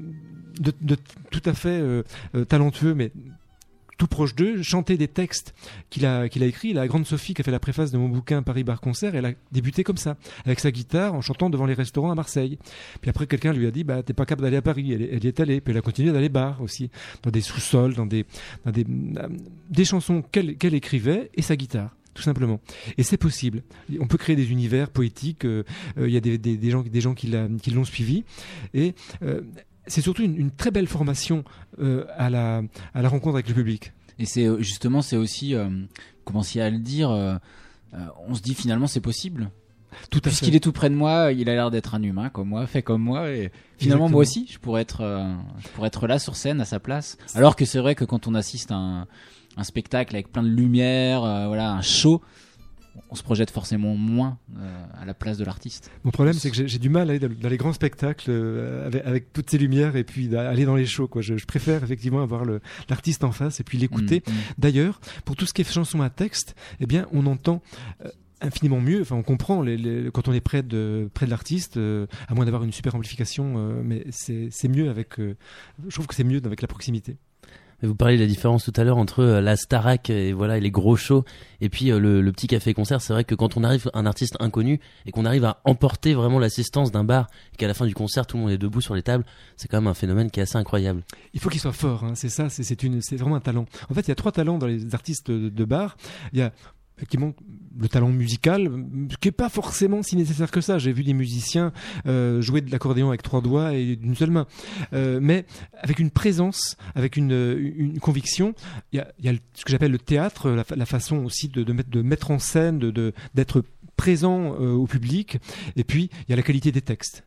à fait talentueux, mais tout proche d'eux, chanter des textes qu'il a écrits. La grande Sophie qui a fait la préface de mon bouquin Paris Bar Concert, elle a débuté comme ça, avec sa guitare, en chantant devant les restaurants à Marseille. Puis après, quelqu'un lui a dit, t'es pas capable d'aller à Paris. Elle y est allée. Puis elle a continué d'aller bars aussi, dans des sous-sols, dans des chansons qu'elle écrivait et sa guitare. Tout simplement. Et c'est possible. On peut créer des univers poétiques. Il y a des gens qui l'ont suivi. Et c'est surtout une très belle formation à la rencontre avec le public. Et c'est justement, c'est aussi, commencer à le dire, on se dit finalement c'est possible. Tout à fait. Puisqu'il est tout près de moi, il a l'air d'être un humain comme moi, fait comme moi, et finalement Exactement. moi aussi, je pourrais être là sur scène à sa place. Alors que c'est vrai que quand on assiste à un spectacle avec plein de lumière, voilà, un show, on se projette forcément moins à la place de l'artiste. Mon problème, c'est que j'ai du mal à aller dans les grands spectacles avec toutes ces lumières et puis aller dans les shows, quoi. Je préfère effectivement avoir l'artiste en face et puis l'écouter. D'ailleurs, pour tout ce qui est chanson à texte, eh bien, on entend infiniment mieux. Enfin, on comprend quand on est près de l'artiste, à moins d'avoir une super amplification, mais c'est mieux je trouve que c'est mieux avec la proximité. Mais vous parliez de la différence tout à l'heure entre la Starac et les gros shows et puis le petit café-concert. C'est vrai que quand on arrive un artiste inconnu et qu'on arrive à emporter vraiment l'assistance d'un bar et qu'à la fin du concert tout le monde est debout sur les tables, c'est quand même un phénomène qui est assez incroyable. Il faut qu'il soit fort, hein, c'est ça, c'est vraiment un talent. En fait, il y a 3 talents dans les artistes de bar. Il y a effectivement le talent musical, qui est pas forcément si nécessaire que ça. J'ai vu des musiciens jouer de l'accordéon avec 3 doigts et d'une seule main, mais avec une présence, avec une conviction. Il y a ce que j'appelle le théâtre, la façon aussi de mettre en scène, d'être présent au public. Et puis il y a la qualité des textes,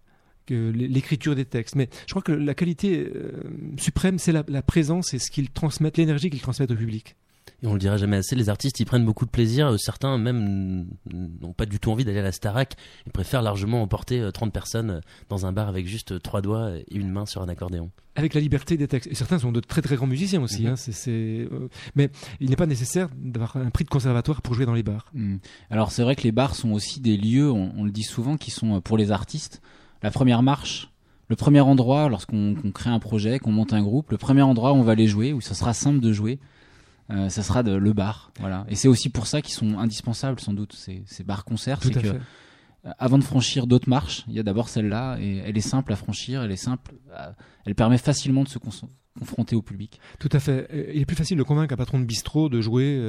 l'écriture des textes. Mais je crois que la qualité suprême, c'est la présence et ce qu'ils transmettent, l'énergie qu'ils transmettent au public. Et on le dira jamais assez, les artistes ils prennent beaucoup de plaisir, certains même n'ont pas du tout envie d'aller à la Starac, ils préfèrent largement emporter 30 personnes dans un bar avec juste 3 doigts et une main sur un accordéon. Avec la liberté des textes. Et certains sont de très très grands musiciens aussi. Mais il n'est pas nécessaire d'avoir un prix de conservatoire pour jouer dans les bars. Alors c'est vrai que les bars sont aussi des lieux, on le dit souvent, qui sont pour les artistes la première marche. Le premier endroit, lorsqu'on crée un projet, qu'on monte un groupe, le premier endroit où on va aller jouer, où ça sera simple de jouer, ça sera le bar, voilà. Et c'est aussi pour ça qu'ils sont indispensables sans doute ces bars-concerts. Tout à fait. Avant de franchir d'autres marches, il y a d'abord celle-là et elle est simple à franchir, elle permet facilement de se confronter au public. Tout à fait. Il est plus facile de convaincre un patron de bistrot de jouer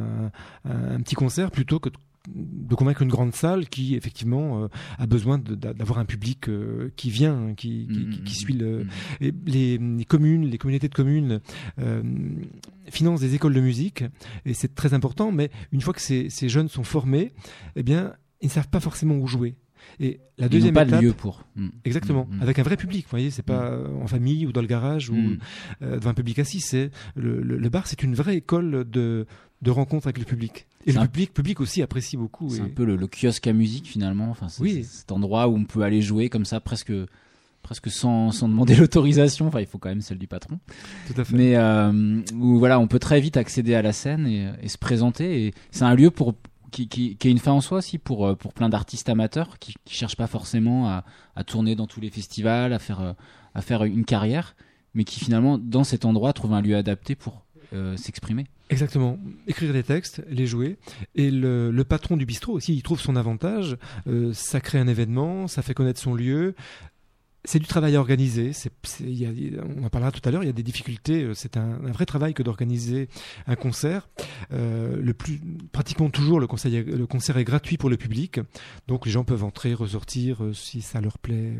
un petit concert plutôt que de convaincre une grande salle qui effectivement a besoin d'avoir un public qui vient, qui suit et les communes, les communautés de communes financent des écoles de musique et c'est très important. Mais une fois que ces jeunes sont formés, eh bien ils ne savent pas forcément où jouer. Et la deuxième étape, ils n'ont pas de lieu pour. Exactement, avec un vrai public. Vous voyez, c'est pas en famille ou dans le garage ou devant un public assis. C'est le bar, c'est une vraie école de rencontre avec le public. Et le public aussi apprécie beaucoup. C'est un peu le kiosque à musique finalement. Enfin, c'est cet endroit où on peut aller jouer comme ça presque sans demander l'autorisation. Enfin, il faut quand même celle du patron. Tout à fait. Mais où voilà, on peut très vite accéder à la scène et se présenter. Et c'est un lieu qui est une fin en soi aussi pour plein d'artistes amateurs qui cherchent pas forcément à tourner dans tous les festivals, à faire une carrière, mais qui finalement dans cet endroit trouvent un lieu adapté pour s'exprimer. Exactement, écrire des textes, les jouer, et le patron du bistrot aussi, il trouve son avantage, ça crée un événement, ça fait connaître son lieu. C'est du travail à organiser, on en parlera tout à l'heure, il y a des difficultés, c'est un vrai travail que d'organiser un concert. Pratiquement toujours, le concert est gratuit pour le public, donc les gens peuvent entrer, ressortir si ça leur plaît.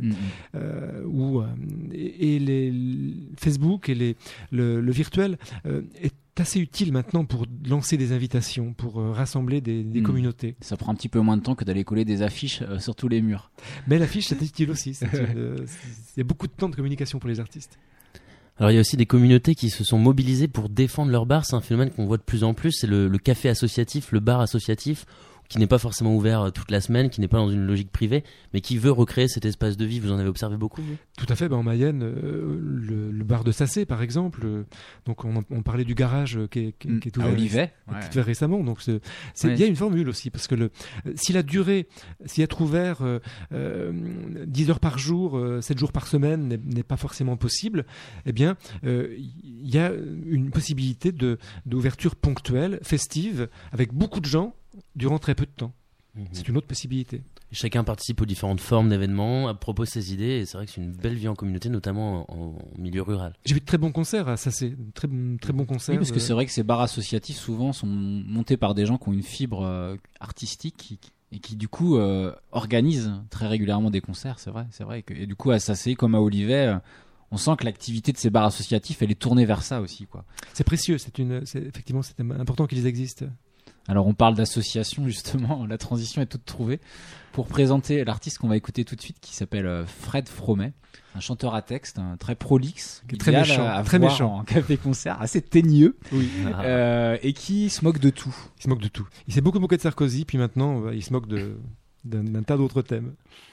Et les Facebook et le virtuel est assez utile maintenant pour lancer des invitations, pour rassembler des communautés. Ça prend un petit peu moins de temps que d'aller coller des affiches sur tous les murs. Mais l'affiche, c'est utile aussi. Il y a beaucoup de temps de communication pour les artistes. Alors il y a aussi des communautés qui se sont mobilisées pour défendre leur bar. C'est un phénomène qu'on voit de plus en plus. C'est le café associatif, le bar associatif, qui n'est pas forcément ouvert toute la semaine, qui n'est pas dans une logique privée, mais qui veut recréer cet espace de vie. Vous en avez observé beaucoup, vous ? Tout à fait. En Mayenne, le bar de Sacé, par exemple. Donc on parlait du garage qui est ouvert à Olivet, ouvert récemment. Donc il y a une formule aussi, parce que si être ouvert 10 heures par jour, 7 jours par semaine n'est pas forcément possible, eh bien il y a une possibilité d'ouverture ponctuelle, festive, avec beaucoup de gens durant très peu de temps. C'est une autre possibilité. Chacun participe aux différentes formes d'événements, propose ses idées, et c'est vrai que c'est une belle vie en communauté, notamment en milieu rural. J'ai vu de très bons concerts, ça c'est très bons concerts. Oui, parce que c'est vrai que ces bars associatifs souvent sont montés par des gens qui ont une fibre artistique et qui du coup organisent très régulièrement des concerts, c'est vrai. Et du coup à Sacé comme à Olivet, on sent que l'activité de ces bars associatifs elle est tournée vers ça aussi, quoi. C'est précieux, effectivement c'est important qu'ils existent. Alors on parle d'association justement, la transition est toute trouvée pour présenter l'artiste qu'on va écouter tout de suite qui s'appelle Fred Fromet, un chanteur à texte très prolixe, qui est très méchant en café-concert, assez teigneux, et qui se moque de tout. Il se moque de tout. Il s'est beaucoup moqué de Sarkozy, puis maintenant il se moque d'un tas d'autres thèmes.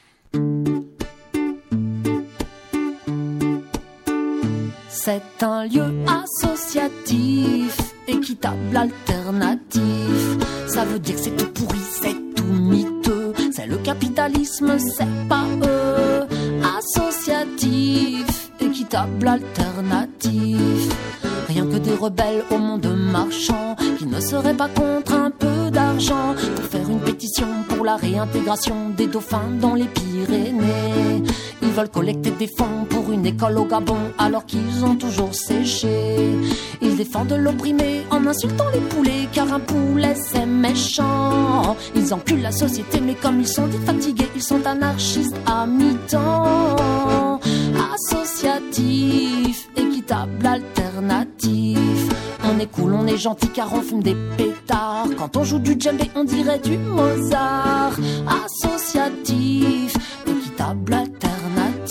C'est un lieu associatif, équitable, alternatif. Ça veut dire que c'est tout pourri, c'est tout miteux. C'est le capitalisme, c'est pas eux. Associatif, équitable, alternatif. Rien que des rebelles au monde marchand qui ne seraient pas contre un peu d'argent pour faire une pétition pour la réintégration des dauphins dans les Pyrénées. Ils veulent collecter des fonds pour une école au Gabon alors qu'ils ont toujours séché. Ils défendent l'opprimé en insultant les poulets car un poulet c'est méchant. Ils enculent la société mais comme ils sont dits fatigués, ils sont anarchistes à mi-temps. Associatif, équitable, alternatif. On est cool, on est gentil car on fume des pétards. Quand on joue du djembé on dirait du Mozart. Associatif, équitable, alternatif.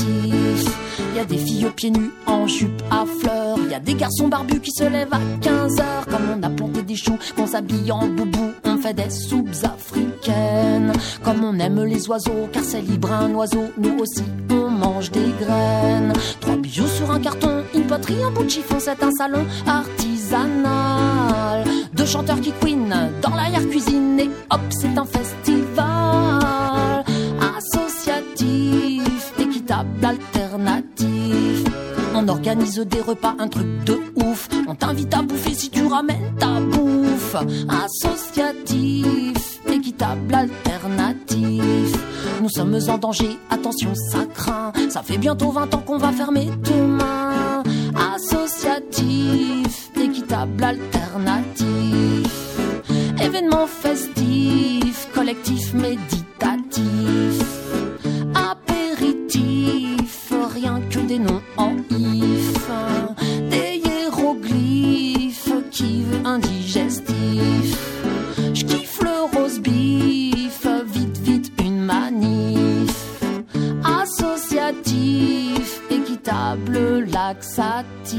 pieds nus en jupe à fleurs. Il y a des garçons barbus qui se lèvent à 15h. Comme on a planté des choux, qu'on s'habille en boubou, on fait des soupes africaines. Comme on aime les oiseaux, car c'est libre un oiseau, nous aussi on mange des graines. 3 bijoux sur un carton, une poterie, un bout de chiffon, c'est un salon artisanal. 2 chanteurs qui queenent dans l'arrière-cuisine et hop, c'est un festival associatif, équitable, alternatif. On organise des repas, un truc de ouf. On t'invite à bouffer si tu ramènes ta bouffe. Associatif, équitable, alternatif. Nous sommes en danger, attention ça craint. Ça fait bientôt 20 ans qu'on va fermer demain. Associatif, équitable, alternatif. Événement festif, collectif, méditatif. Apéritif, rien que des noms en if. Des hiéroglyphes qui veut indigestif. J'kiffe le rose beef, vite vite une manif. Associatif, équitable, laxatif.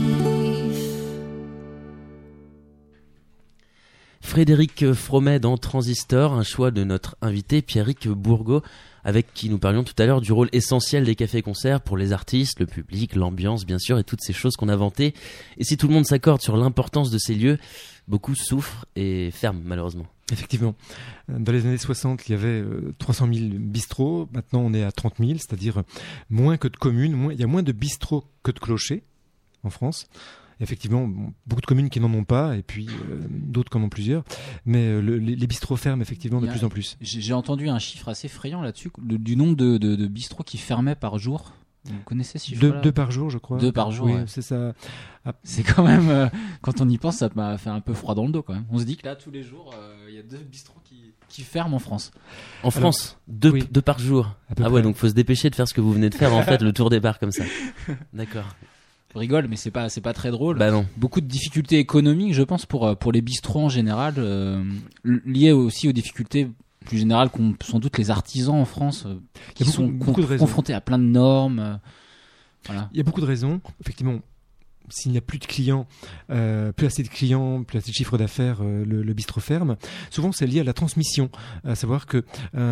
Frédéric Fromet dans Transistor, un choix de notre invité Pierrick Bourgault, avec qui nous parlions tout à l'heure du rôle essentiel des cafés-concerts pour les artistes, le public, l'ambiance bien sûr et toutes ces choses qu'on a vantées. Et si tout le monde s'accorde sur l'importance de ces lieux, beaucoup souffrent et ferment malheureusement. Effectivement. Dans les années 60, il y avait 300 000 bistrots. Maintenant, on est à 30 000, c'est-à-dire moins que de communes. Il y a moins de bistrots que de clochers en France. Effectivement, beaucoup de communes qui n'en ont pas, et puis d'autres qui en ont plusieurs. Mais les bistrots ferment effectivement de plus en plus. J'ai entendu un chiffre assez effrayant là-dessus, du nombre de bistrots qui fermaient par jour. Vous connaissez ce chiffre-là ? 2 par jour, je crois. 2 par jour, oui, ouais. C'est ça. C'est quand même, quand on y pense, ça m'a fait un peu froid dans le dos quand même. On se dit que là, tous les jours, il y a 2 bistrots qui ferment en France. En France, 2 par jour. Ah ouais, donc faut se dépêcher de faire ce que vous venez de faire en fait, le tour des bars comme ça. D'accord. On rigole, mais c'est pas très drôle. Bah non. Beaucoup de difficultés économiques, je pense, pour les bistrots en général, liées aussi aux difficultés plus générales qu'ont sans doute les artisans en France, qui sont confrontés à plein de normes. Voilà. Il y a beaucoup de raisons. Effectivement, s'il n'y a plus de clients, plus assez de clients, plus assez de chiffre d'affaires, le bistrot ferme. Souvent, c'est lié à la transmission. À savoir que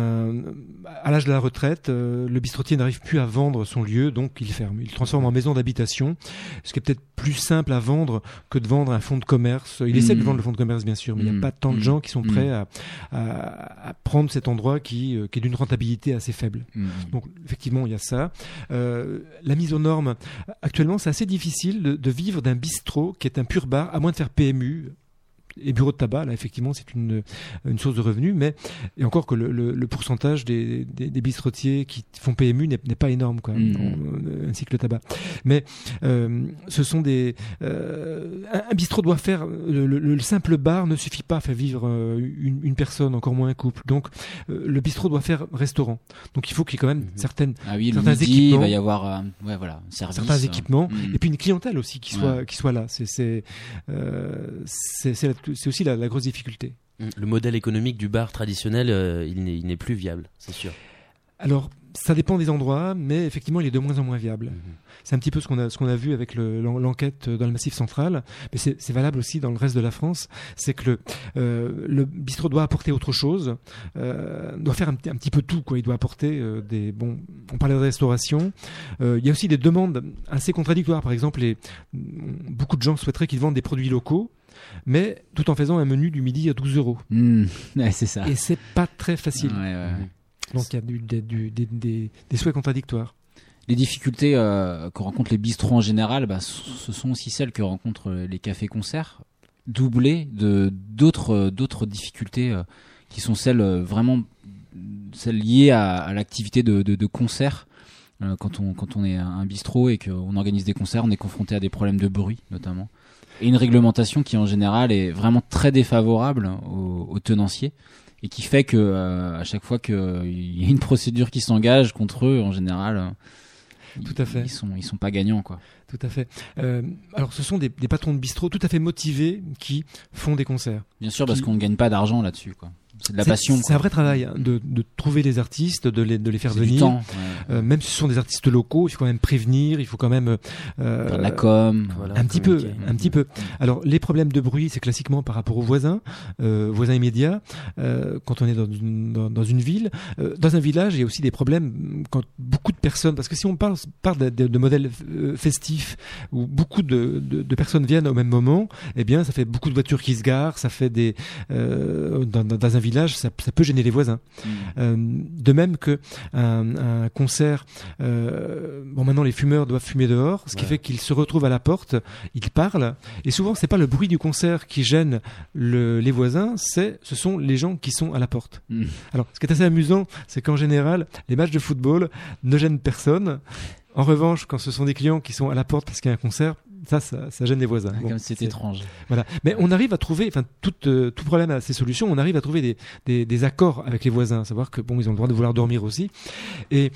à l'âge de la retraite, le bistrotier n'arrive plus à vendre son lieu, donc il ferme. Il le transforme en maison d'habitation, ce qui est peut-être plus simple à vendre que de vendre un fonds de commerce. Il essaie de vendre le fonds de commerce, bien sûr, mais il n'y a pas tant de gens qui sont prêts à prendre cet endroit qui est d'une rentabilité assez faible. Donc, effectivement, il y a ça. La mise aux normes, actuellement, c'est assez difficile de vivre d'un bistrot qui est un pur bar, à moins de faire PMU et bureau de tabac. Là, effectivement, c'est une source de revenus, mais et encore que le pourcentage des bistrotiers qui font PMU n'est pas énorme, quoi, ainsi que le tabac. Mais ce sont un bistrot doit faire le simple bar ne suffit pas à faire vivre une personne, encore moins un couple. Donc le bistrot doit faire restaurant. Donc il faut qu'il y ait quand même certains midi, équipements. Il va y avoir un service, certains équipements et puis une clientèle aussi qui soit là. C'est aussi la grosse difficulté. Le modèle économique du bar traditionnel, il n'est plus viable, c'est sûr. Alors, ça dépend des endroits, mais effectivement, il est de moins en moins viable. C'est un petit peu ce qu'on a vu avec l'enquête dans le Massif central, mais c'est valable aussi dans le reste de la France. C'est que le bistrot doit apporter autre chose, doit faire un petit peu tout, quoi. Il doit apporter on parlait de restauration. Il y a aussi des demandes assez contradictoires. Par exemple, beaucoup de gens souhaiteraient qu'ils vendent des produits locaux, mais tout en faisant un menu du midi à 12 €. Ouais, c'est ça. Et c'est pas très facile. Ouais. Donc il y a des souhaits contradictoires. Les difficultés que rencontrent les bistrots en général, ce sont aussi celles que rencontrent les cafés-concerts, doublées d'autres difficultés qui sont celles liées à l'activité de concert. Quand on est un bistrot et qu'on organise des concerts, on est confronté à des problèmes de bruit notamment. Et une réglementation qui en général est vraiment très défavorable aux tenanciers et qui fait que à chaque fois qu'il y a une procédure qui s'engage contre eux, en général, tout à fait. Ils sont pas gagnants, quoi. Tout à fait. Alors ce sont des patrons de bistrot tout à fait motivés qui font des concerts. Bien sûr, parce qu'on ne gagne pas d'argent là-dessus, quoi. C'est de la passion. C'est un vrai travail de trouver les artistes, de les faire C'est venir. du temps. Même si ce sont des artistes locaux, il faut quand même prévenir, il faut quand même Faire de la com. Voilà, un petit peu. communiquer. Alors les problèmes de bruit, c'est classiquement par rapport aux voisins immédiats. Quand on est dans une ville, dans un village, il y a aussi des problèmes quand beaucoup de personnes, parce que si on parle de modèles festifs où beaucoup de personnes viennent au même moment, eh bien ça fait beaucoup de voitures qui se garent, ça fait dans un village, ça peut gêner les voisins. De même que un concert, maintenant les fumeurs doivent fumer dehors, ce qui fait qu'ils se retrouvent à la porte, ils parlent, et souvent c'est pas le bruit du concert qui gêne les voisins, ce sont les gens qui sont à la porte. Alors ce qui est assez amusant, c'est qu'en général les matchs de football ne gênent personne. En revanche, quand ce sont des clients qui sont à la porte parce qu'il y a un concert, ça gêne les voisins. Comme c'est étrange. Voilà. Mais on arrive à trouver, tout problème a ses solutions, on arrive à trouver des accords avec les voisins, à savoir que ils ont le droit de vouloir dormir aussi. Et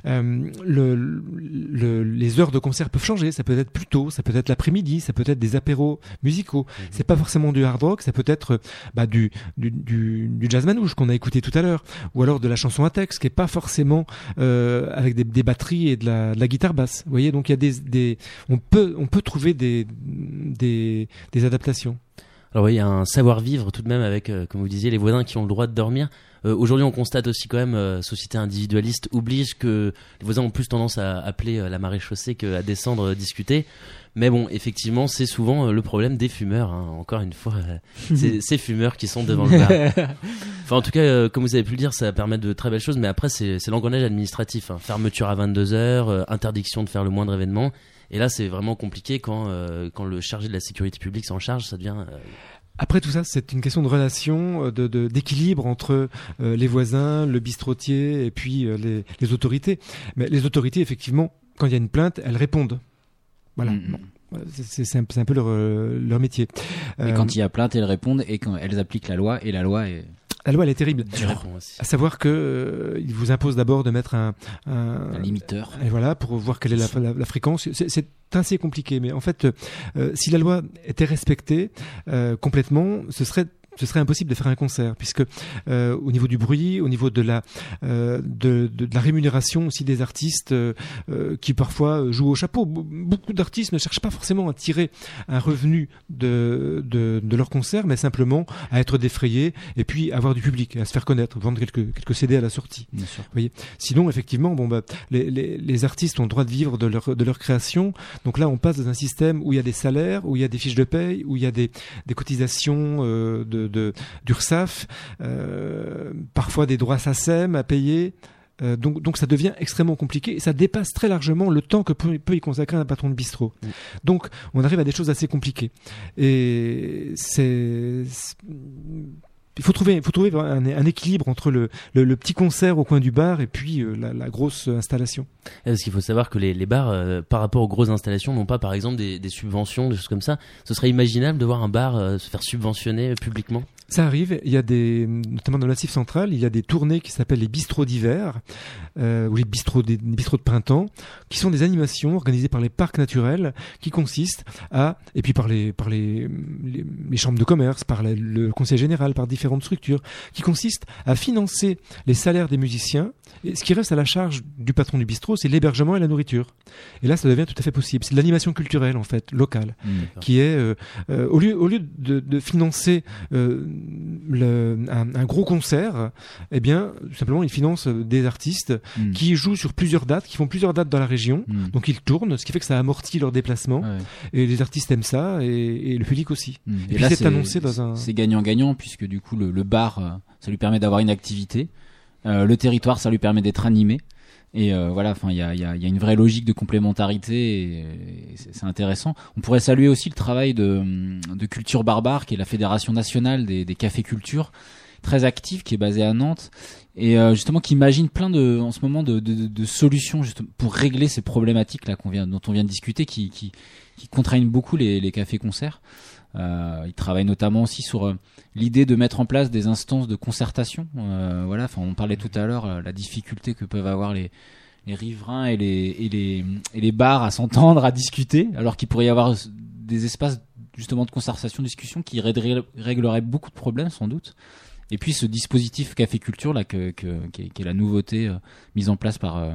les heures de concert peuvent changer, ça peut être plus tôt, ça peut être l'après-midi, ça peut être des apéros musicaux. C'est pas forcément du hard rock, ça peut être du jazz manouche qu'on a écouté tout à l'heure, ou alors de la chanson à texte, qui est pas forcément avec des batteries et de la guitare basse. Vous voyez, donc il y a on peut trouver des adaptations. Alors oui, il y a un savoir-vivre tout de même avec, comme vous disiez, les voisins qui ont le droit de dormir. Aujourd'hui, on constate aussi quand même, société individualiste oblige que les voisins ont plus tendance à appeler la maréchaussée qu'à descendre discuter. Mais bon, effectivement, c'est souvent le problème des fumeurs. Encore une fois, c'est ces fumeurs qui sont devant le bar. Enfin, en tout cas, comme vous avez pu le dire, ça permet de très belles choses. Mais après, c'est l'engrenage administratif. Fermeture à 22h, interdiction de faire le moindre événement. Et là, c'est vraiment compliqué quand le chargé de la sécurité publique s'en charge, ça devient... Après tout ça, c'est une question de relation, d'équilibre entre les voisins, le bistrotier et puis les autorités. Mais les autorités, effectivement, quand il y a une plainte, elles répondent. Voilà. Bon. C'est un peu leur métier. Et quand il y a plainte, elles répondent et quand elles appliquent la loi, et la loi est... La loi, elle est terrible. Aussi. À savoir que il vous impose d'abord de mettre un limiteur. Et voilà, pour voir quelle est la fréquence. C'est assez compliqué, mais en fait, si la loi était respectée complètement, ce serait impossible de faire un concert, puisque au niveau du bruit, au niveau de la rémunération aussi des artistes qui parfois jouent au chapeau. Beaucoup d'artistes ne cherchent pas forcément à tirer un revenu de leur concert, mais simplement à être défrayés et puis avoir du public, à se faire connaître, vendre quelques CD à la sortie. Bien sûr. Vous voyez. Sinon, effectivement, les artistes ont le droit de vivre de leur création. Donc là, on passe dans un système où il y a des salaires, où il y a des fiches de paye, où il y a des cotisations d'URSSAF, parfois des droits SACEM à payer. Donc ça devient extrêmement compliqué et ça dépasse très largement le temps que peut y consacrer un patron de bistrot. Donc on arrive à des choses assez compliquées. Et il faut trouver un équilibre entre le petit concert au coin du bar et puis la grosse installation. Parce qu'il faut savoir que les bars, par rapport aux grosses installations, n'ont pas par exemple des subventions, des choses comme ça. Ce serait imaginable de voir un bar se faire subventionner publiquement? Ça arrive, il y a notamment dans le Massif central, il y a des tournées qui s'appellent les bistrots d'hiver, ou les bistrots de printemps, qui sont des animations organisées par les parcs naturels, qui consistent et puis par les chambres de commerce, par le conseil général, par différentes structures, qui consistent à financer les salaires des musiciens, et ce qui reste à la charge du patron du bistrot, c'est l'hébergement et la nourriture. Et là, ça devient tout à fait possible. C'est de l'animation culturelle, en fait, locale, qui est, au lieu de financer un gros concert, eh bien, tout simplement, ils financent des artistes qui jouent sur plusieurs dates, qui font plusieurs dates dans la région, donc ils tournent, ce qui fait que ça amortit leurs déplacements, et les artistes aiment ça, et le public aussi. Et puis là, c'est annoncé dans un... C'est gagnant-gagnant, puisque du coup, le bar, ça lui permet d'avoir une activité, le territoire, ça lui permet d'être animé. Et voilà, enfin, il y a une vraie logique de complémentarité et c'est intéressant. On pourrait saluer aussi le travail de Culture Barbare, qui est la fédération nationale des cafés culture, très active, qui est basée à Nantes et justement qui imagine plein en ce moment de solutions justement pour régler ces problématiques là dont on vient de discuter, qui contraignent beaucoup les cafés-concerts. Il travaille notamment aussi sur l'idée de mettre en place des instances de concertation. Voilà, enfin, on parlait tout à l'heure la difficulté que peuvent avoir les riverains et les bars à s'entendre, à discuter, alors qu'il pourrait y avoir des espaces justement de concertation, de discussion qui régleraient beaucoup de problèmes sans doute. Et puis ce dispositif Café Culture là qui est la nouveauté mise en place par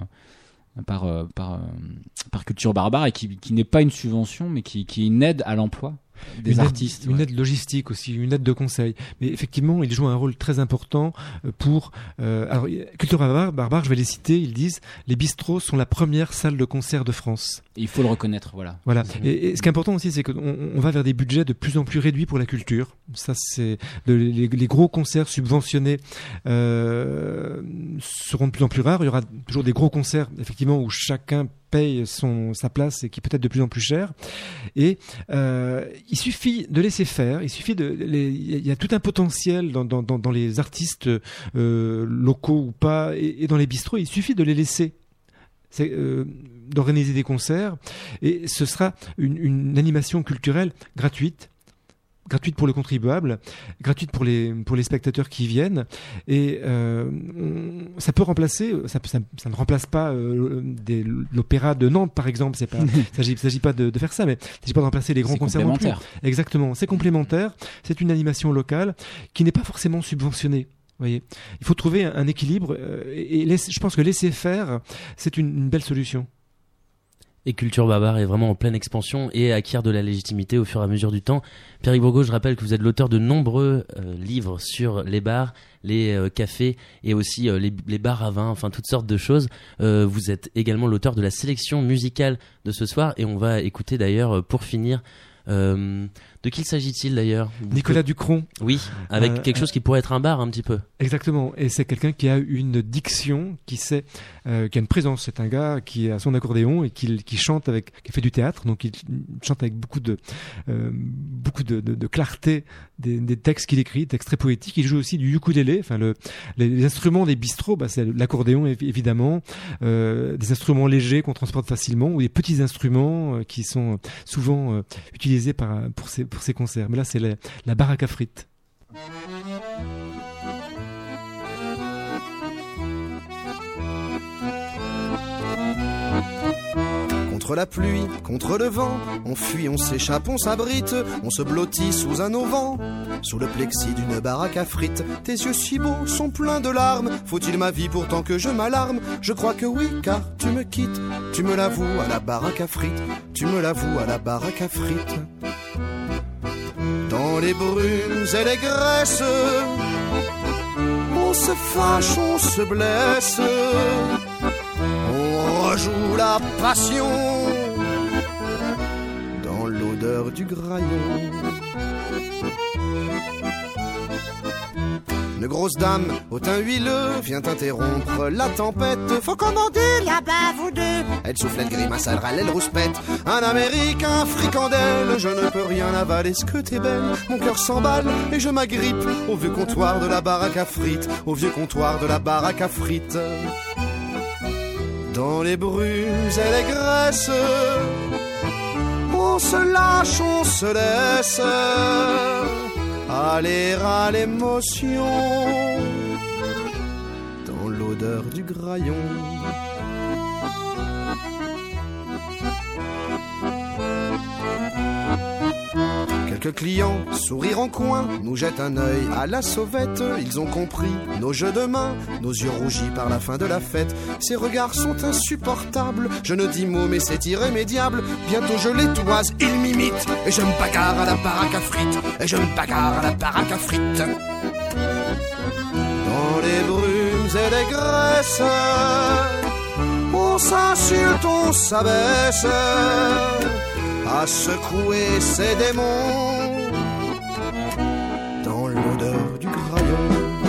Culture Barbare et qui n'est pas une subvention mais qui est une aide à l'emploi des artistes. Une aide logistique aussi, une aide de conseil. Mais effectivement, ils jouent un rôle très important pour... alors, Culture Barbare, je vais les citer, ils disent « Les bistrots sont la première salle de concert de France ». Il faut le reconnaître, voilà. Voilà. Et ce qui est important aussi, c'est qu'on va vers des budgets de plus en plus réduits pour la culture. Ça, c'est les gros concerts subventionnés seront de plus en plus rares. Il y aura toujours des gros concerts, effectivement, où chacun paye sa place et qui est peut-être de plus en plus cher. Et il suffit de laisser faire. Il y a tout un potentiel dans les artistes locaux ou pas, et dans les bistrots. Il suffit de les laisser. C'est d'organiser des concerts, et ce sera une animation culturelle gratuite pour le contribuable, gratuite pour les spectateurs qui viennent, et ça peut remplacer, ça ne remplace pas l'opéra de Nantes par exemple. C'est pas, s'agit pas de faire ça, mais s'agit pas de remplacer les grands concerts non plus. Exactement, c'est complémentaire. C'est une animation locale qui n'est pas forcément subventionnée. Voyez, il faut trouver un équilibre, et je pense que laisser faire, c'est une belle solution. Et Culture Barbare est vraiment en pleine expansion et acquiert de la légitimité au fur et à mesure du temps. Pierrick Bourgault, je rappelle que vous êtes l'auteur de nombreux livres sur les bars, les cafés et aussi les bars à vin, enfin toutes sortes de choses. Vous êtes également l'auteur de la sélection musicale de ce soir, et on va écouter d'ailleurs pour finir... de qui s'agit-il d'ailleurs? Nicolas Ducron. Oui, avec quelque chose qui pourrait être un bar un petit peu. Exactement, et c'est quelqu'un qui a une diction, qui a une présence. C'est un gars qui a son accordéon et qui chante qui fait du théâtre, donc il chante avec beaucoup de clarté des textes qu'il écrit, textes très poétiques. Il joue aussi du ukulélé, enfin les instruments des bistrots, c'est l'accordéon évidemment, des instruments légers qu'on transporte facilement, ou des petits instruments qui sont souvent utilisés pour ces concerts. Mais là, c'est la baraque à frites. Contre la pluie, contre le vent, on fuit, on s'échappe, on s'abrite, on se blottit sous un auvent, sous le plexi d'une baraque à frites. Tes yeux si beaux sont pleins de larmes, faut-il ma vie pourtant que je m'alarme? Je crois que oui, car tu me quittes, tu me l'avoues à la baraque à frites, tu me l'avoues à la baraque à frites. Dans les brumes et les graisses, on se fâche, on se blesse, on rejoue la passion dans l'odeur du graillon. Une grosse dame au teint huileux vient interrompre la tempête. Faut commander là-bas vous deux. Elle souffle, elle grimace, elle râle, elle rouspète. Un Américain fricandelle, je ne peux rien avaler, ce que t'es belle. Mon cœur s'emballe et je m'agrippe au vieux comptoir de la baraque à frites, au vieux comptoir de la baraque à frites. Dans les brumes et les graisses, on se lâche, on se laisse aller à l'émotion dans l'odeur du graillon. Quelques clients, sourire en coin, nous jettent un œil à la sauvette. Ils ont compris nos jeux de main, nos yeux rougis par la fin de la fête. Ces regards sont insupportables, je ne dis mot mais c'est irrémédiable. Bientôt je les toise, ils m'imitent, et je me bagarre à la baraque à frites, et je me bagarre à la baraque à frites. Dans les brumes et les graisses, on s'insulte, on s'abaisse, à secouer ses démons dans l'odeur du graillon.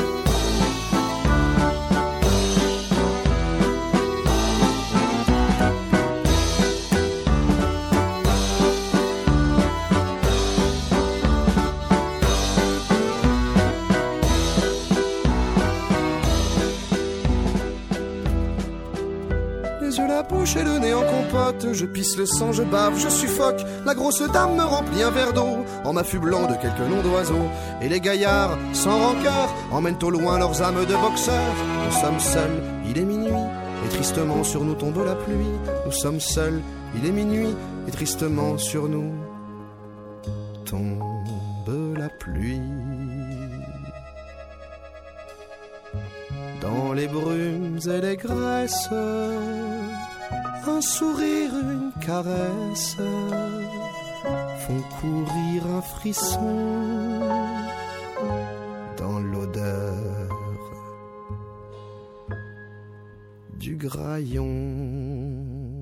La bouche et le nez en compote, je pisse le sang, je bave, je suffoque. La grosse dame me remplit un verre d'eau en m'affublant de quelques noms d'oiseaux. Et les gaillards, sans rancœur, emmènent au loin leurs âmes de boxeurs. Nous sommes seuls, il est minuit, et tristement sur nous tombe la pluie. Nous sommes seuls, il est minuit, et tristement sur nous tombe la pluie. dans les brumes et les graisses, un sourire, une caresse font courir un frisson dans l'odeur du graillon.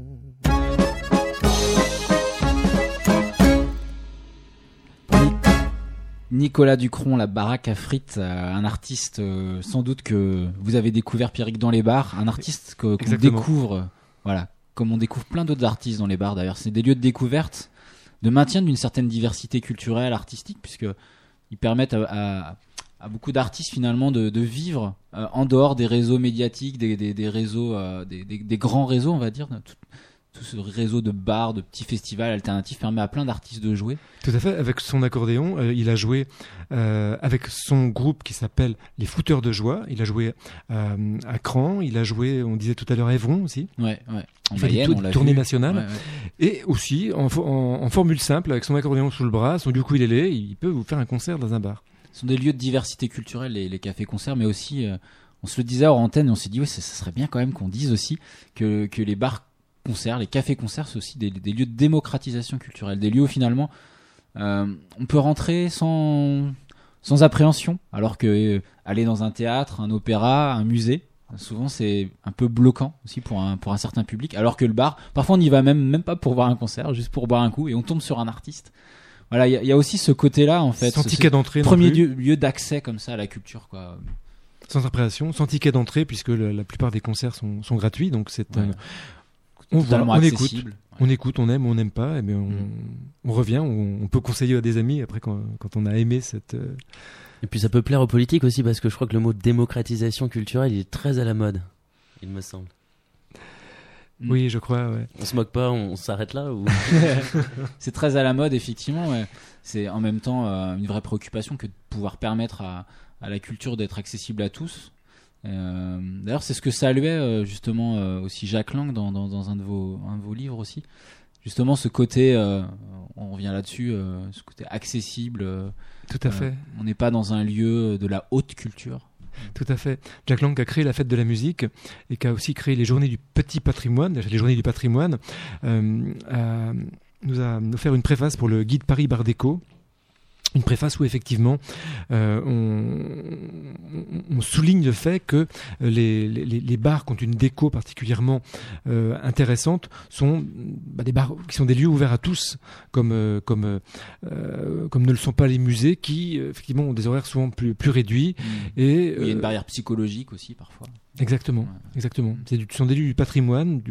Nicolas Ducron, la baraque à frites, un artiste sans doute que vous avez découvert, Pierrick, dans les bars, un artiste qu'on découvre, voilà, comme on découvre plein d'autres artistes dans les bars d'ailleurs. C'est des lieux de découverte, de maintien d'une certaine diversité culturelle, artistique, puisque ils permettent à beaucoup d'artistes finalement de vivre en dehors des réseaux médiatiques, des réseaux, des grands réseaux, on va dire. Tout ce réseau de bars, de petits festivals alternatifs permet à plein d'artistes de jouer. Tout à fait, avec son accordéon, il a joué avec son groupe qui s'appelle Les Fouteurs de Joie. Il a joué à Cran, il a joué, on disait tout à l'heure, à Évron aussi. Ouais. Il fait des tournées nationales. Ouais. Et aussi en formule simple, avec son accordéon sous le bras, son ukulélé, il peut vous faire un concert dans un bar. Ce sont des lieux de diversité culturelle, les cafés-concerts, mais aussi, on se le disait hors antenne, et on s'est dit, ça serait bien quand même qu'on dise aussi que les bars concerts, les cafés-concerts, c'est aussi des lieux de démocratisation culturelle, des lieux où finalement on peut rentrer sans appréhension, alors que aller dans un théâtre, un opéra, un musée, souvent c'est un peu bloquant aussi pour un certain public, alors que le bar, parfois on n'y va même pas pour voir un concert, juste pour boire un coup, et on tombe sur un artiste. Voilà, il y a aussi ce côté-là en fait, sans ticket d'entrée, premier lieu d'accès comme ça à la culture, quoi. Sans appréhension, sans ticket d'entrée, puisque la plupart des concerts sont gratuits, donc c'est on écoute, on aime, on n'aime pas, et bien on revient, on peut conseiller à des amis après quand on a aimé cette. Et puis ça peut plaire aux politiques aussi, parce que je crois que le mot démocratisation culturelle il est très à la mode, il me semble. Oui, je crois. Ouais. On se moque pas, on s'arrête là ou... C'est très à la mode, effectivement. Ouais. C'est en même temps une vraie préoccupation que de pouvoir permettre à la culture d'être accessible à tous. D'ailleurs, c'est ce que saluait justement aussi Jacques Lang dans un de vos livres aussi. Justement, ce côté, on revient là-dessus, ce côté accessible. Tout à fait. On n'est pas dans un lieu de la haute culture. Tout à fait. Jacques Lang a créé la fête de la musique et qui a aussi créé les journées du petit patrimoine. Les journées du patrimoine nous a offert une préface pour le guide Paris Bar Déco. Une préface où effectivement on souligne le fait que les bars qui ont une déco particulièrement intéressante sont des bars qui sont des lieux ouverts à tous, comme ne le sont pas les musées qui effectivement ont des horaires souvent plus réduits. Et il y a une barrière psychologique aussi parfois. Exactement. Ce sont des lieux du patrimoine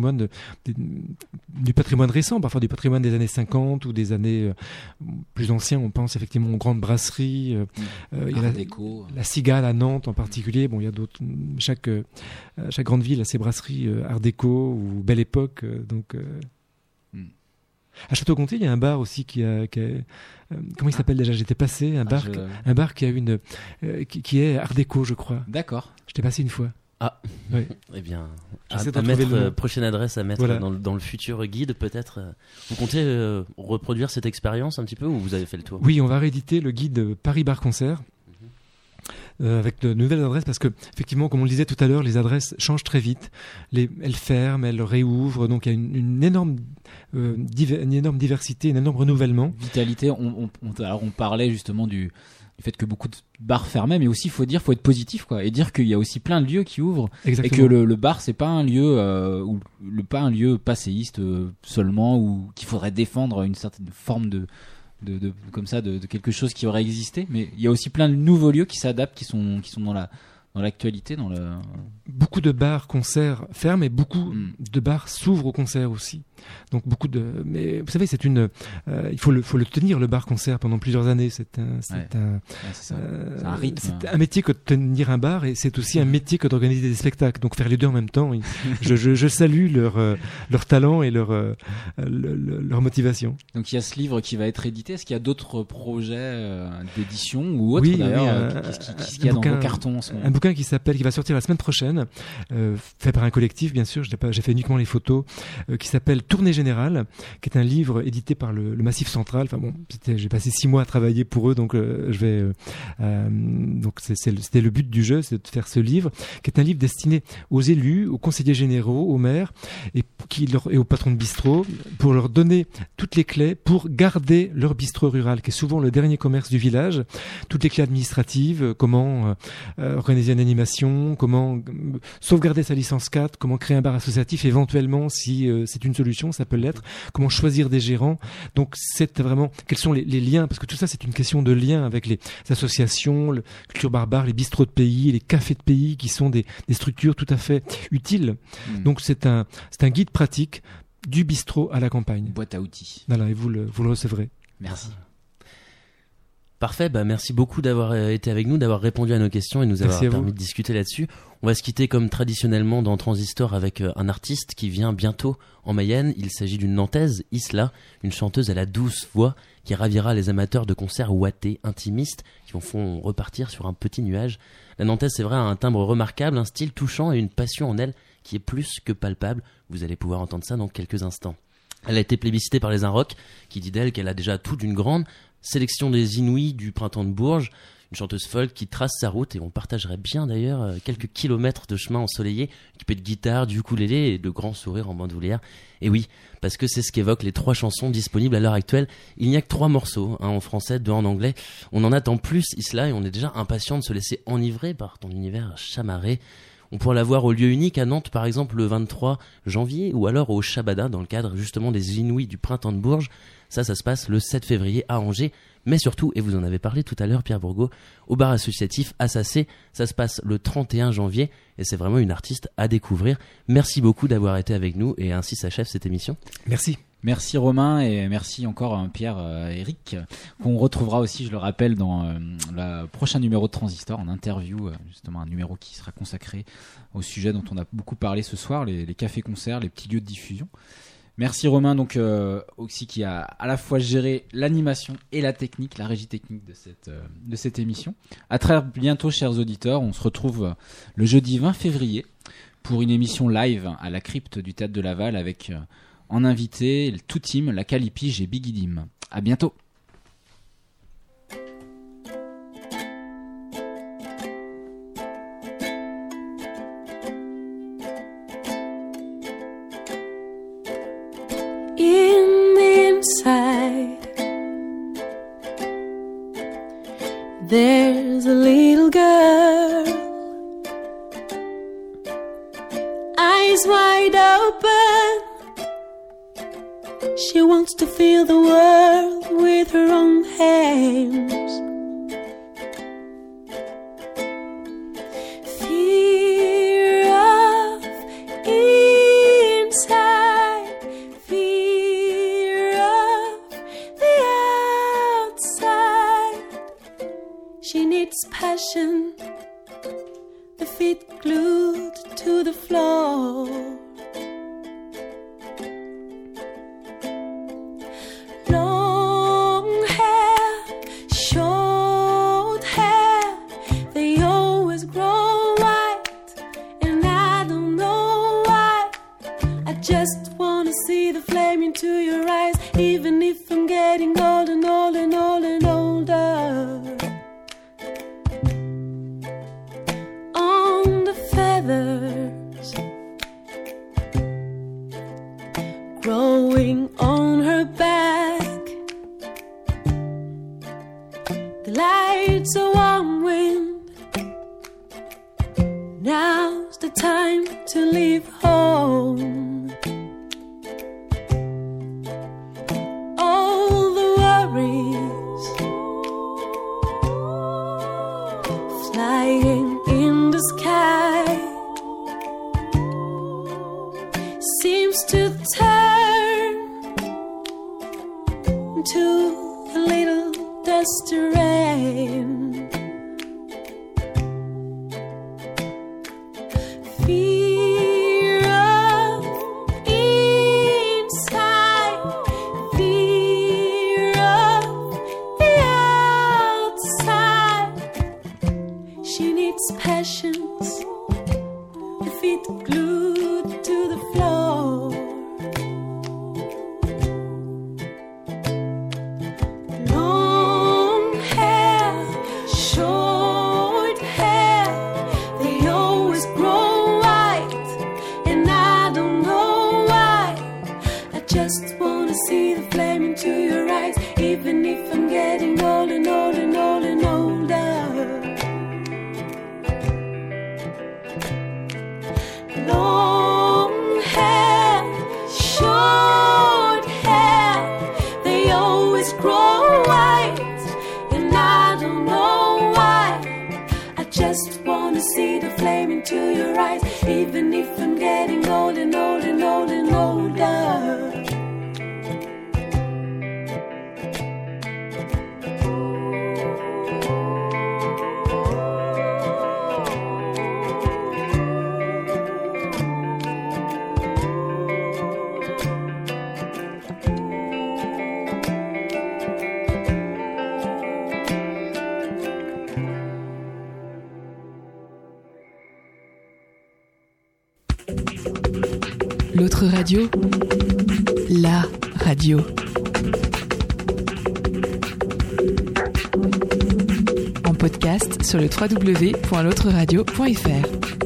récent, parfois du patrimoine des années 50 ou des années plus anciens. On pense effectivement aux grandes brasseries. Il y a la Cigale à Nantes en particulier. Bon, il y a d'autres. Chaque grande ville a ses brasseries Art déco ou Belle Époque. À Château-Gontier, il y a un bar aussi qui a comment il s'appelle déjà ? J'étais passé un bar qui a qui est Art déco, je crois. D'accord. J'étais passé une fois. Ah, oui. Eh bien, prochaine adresse à mettre voilà. dans le futur guide, peut-être. Vous comptez reproduire cette expérience un petit peu ou vous avez fait le tour ? Oui, on va rééditer le guide Paris Bar Concert. Avec de nouvelles adresses, parce que effectivement, comme on le disait tout à l'heure, les adresses changent très vite. Elles ferment, elles réouvrent, donc il y a une énorme diversité, un énorme renouvellement. Vitalité. Alors on parlait justement du fait que beaucoup de bars fermaient, mais aussi faut être positif, quoi, et dire qu'il y a aussi plein de lieux qui ouvrent. Exactement. Et que le bar c'est pas un lieu pas un lieu passéiste seulement, ou qu'il faudrait défendre une certaine forme de quelque chose qui aurait existé, mais il y a aussi plein de nouveaux lieux qui s'adaptent, qui sont dans l'actualité, Beaucoup de bars concerts ferment et beaucoup de bars s'ouvrent au concert aussi. Donc mais vous savez, il faut le tenir, le bar concert, pendant plusieurs années. C'est un rythme. C'est un métier que de tenir un bar, et c'est aussi un métier que d'organiser des spectacles. Donc faire les deux en même temps, je salue leur talent et leur motivation. Donc il y a ce livre qui va être édité. Est-ce qu'il y a d'autres projets d'édition ou autres, d'ailleurs? Qu'est-ce qu'il y a dans vos cartons en ce moment? Un bouquin bouquin qui va sortir la semaine prochaine, fait par un collectif, bien sûr. J'ai fait uniquement les photos, qui s'appelle Tournée Générale, qui est un livre édité par le Massif Central. Enfin bon, j'ai passé 6 mois à travailler pour eux, donc donc c'était le but du jeu, c'est de faire ce livre, qui est un livre destiné aux élus, aux conseillers généraux, aux maires et aux patrons de bistrot, pour leur donner toutes les clés pour garder leur bistrot rural, qui est souvent le dernier commerce du village. Toutes les clés administratives, comment organiser une animation, comment sauvegarder sa licence 4, comment créer un bar associatif éventuellement si c'est une solution, ça peut l'être, comment choisir des gérants. Donc c'est vraiment quels sont les liens, parce que tout ça c'est une question de lien avec les associations, le Culture Barbare, les bistrots de pays, les cafés de pays, qui sont des structures tout à fait utiles. Donc c'est un guide pratique du bistrot à la campagne. Boîte à outils. Voilà, et vous le recevrez. Merci. Parfait, merci beaucoup d'avoir été avec nous, d'avoir répondu à nos questions et nous avoir permis de discuter là-dessus. On va se quitter comme traditionnellement dans Transistor avec un artiste qui vient bientôt en Mayenne. Il s'agit d'une Nantaise, Isla, une chanteuse à la douce voix qui ravira les amateurs de concerts ouatés, intimistes, qui vous font repartir sur un petit nuage. La Nantaise, c'est vrai, a un timbre remarquable, un style touchant et une passion en elle qui est plus que palpable. Vous allez pouvoir entendre ça dans quelques instants. Elle a été plébiscitée par les Inrocks, qui dit d'elle qu'elle a déjà tout d'une grande sélection des Inouïs du printemps de Bourges, une chanteuse folk qui trace sa route, et on partagerait bien d'ailleurs quelques kilomètres de chemin ensoleillé, équipé de guitare, du ukulélé et de grands sourires en bandoulière. Et oui, parce que c'est ce qu'évoquent les 3 chansons disponibles à l'heure actuelle. Il n'y a que 3 morceaux, un en français, 2 en anglais. On en attend plus, Isla, et on est déjà impatient de se laisser enivrer par ton univers chamarré. On pourra la voir au lieu unique à Nantes, par exemple, le 23 janvier, ou alors au Shabada, dans le cadre justement des Inouïs du printemps de Bourges. Ça se passe le 7 février à Angers. Mais surtout, et vous en avez parlé tout à l'heure, Pierre Bourgault, au bar associatif Assasé, ça se passe le 31 janvier, et c'est vraiment une artiste à découvrir. Merci beaucoup d'avoir été avec nous, et ainsi s'achève cette émission. Merci. Merci Romain, et merci encore Pierre Eric, qu'on retrouvera aussi, je le rappelle, dans le prochain numéro de Transistor, en interview, justement un numéro qui sera consacré au sujet dont on a beaucoup parlé ce soir, les cafés-concerts, les petits lieux de diffusion. Merci Romain, donc aussi qui a à la fois géré l'animation et la technique, la régie technique de cette émission. À très bientôt, chers auditeurs. On se retrouve le jeudi 20 février pour une émission live à la crypte du Théâtre de Laval avec en invité le tout team, la Calipige et Biggie Dim. À bientôt. There's a little girl, eyes wide open. She wants to feel the world with her own hands. Fear of inside, fear of the outside. She needs passion, the feet glued to the floor. Long hair, short hair, they always grow white, and I don't know why. I just wanna see the flame into your eyes, even if I'm getting old and old and old and older. On the feathers growing on her back, the lights a warm wind. Now's the time to leave home. All the worries flying in the sky seems to turn to a little dusty rain. Fear of inside, fear of the outside. she needs patience. Her feet glued to the floor. Long hair, short hair, they always grow white, and I don't know why. I just wanna see the flame into your eyes, even if I'm getting old and old and old and older. Long hair, short hair, they always grow white, and I don't know why. I just wanna see the flame into your eyes, even if I'm getting old and old and old and older. L'autre radio, la radio. En podcast sur le www.l'autreradio.fr.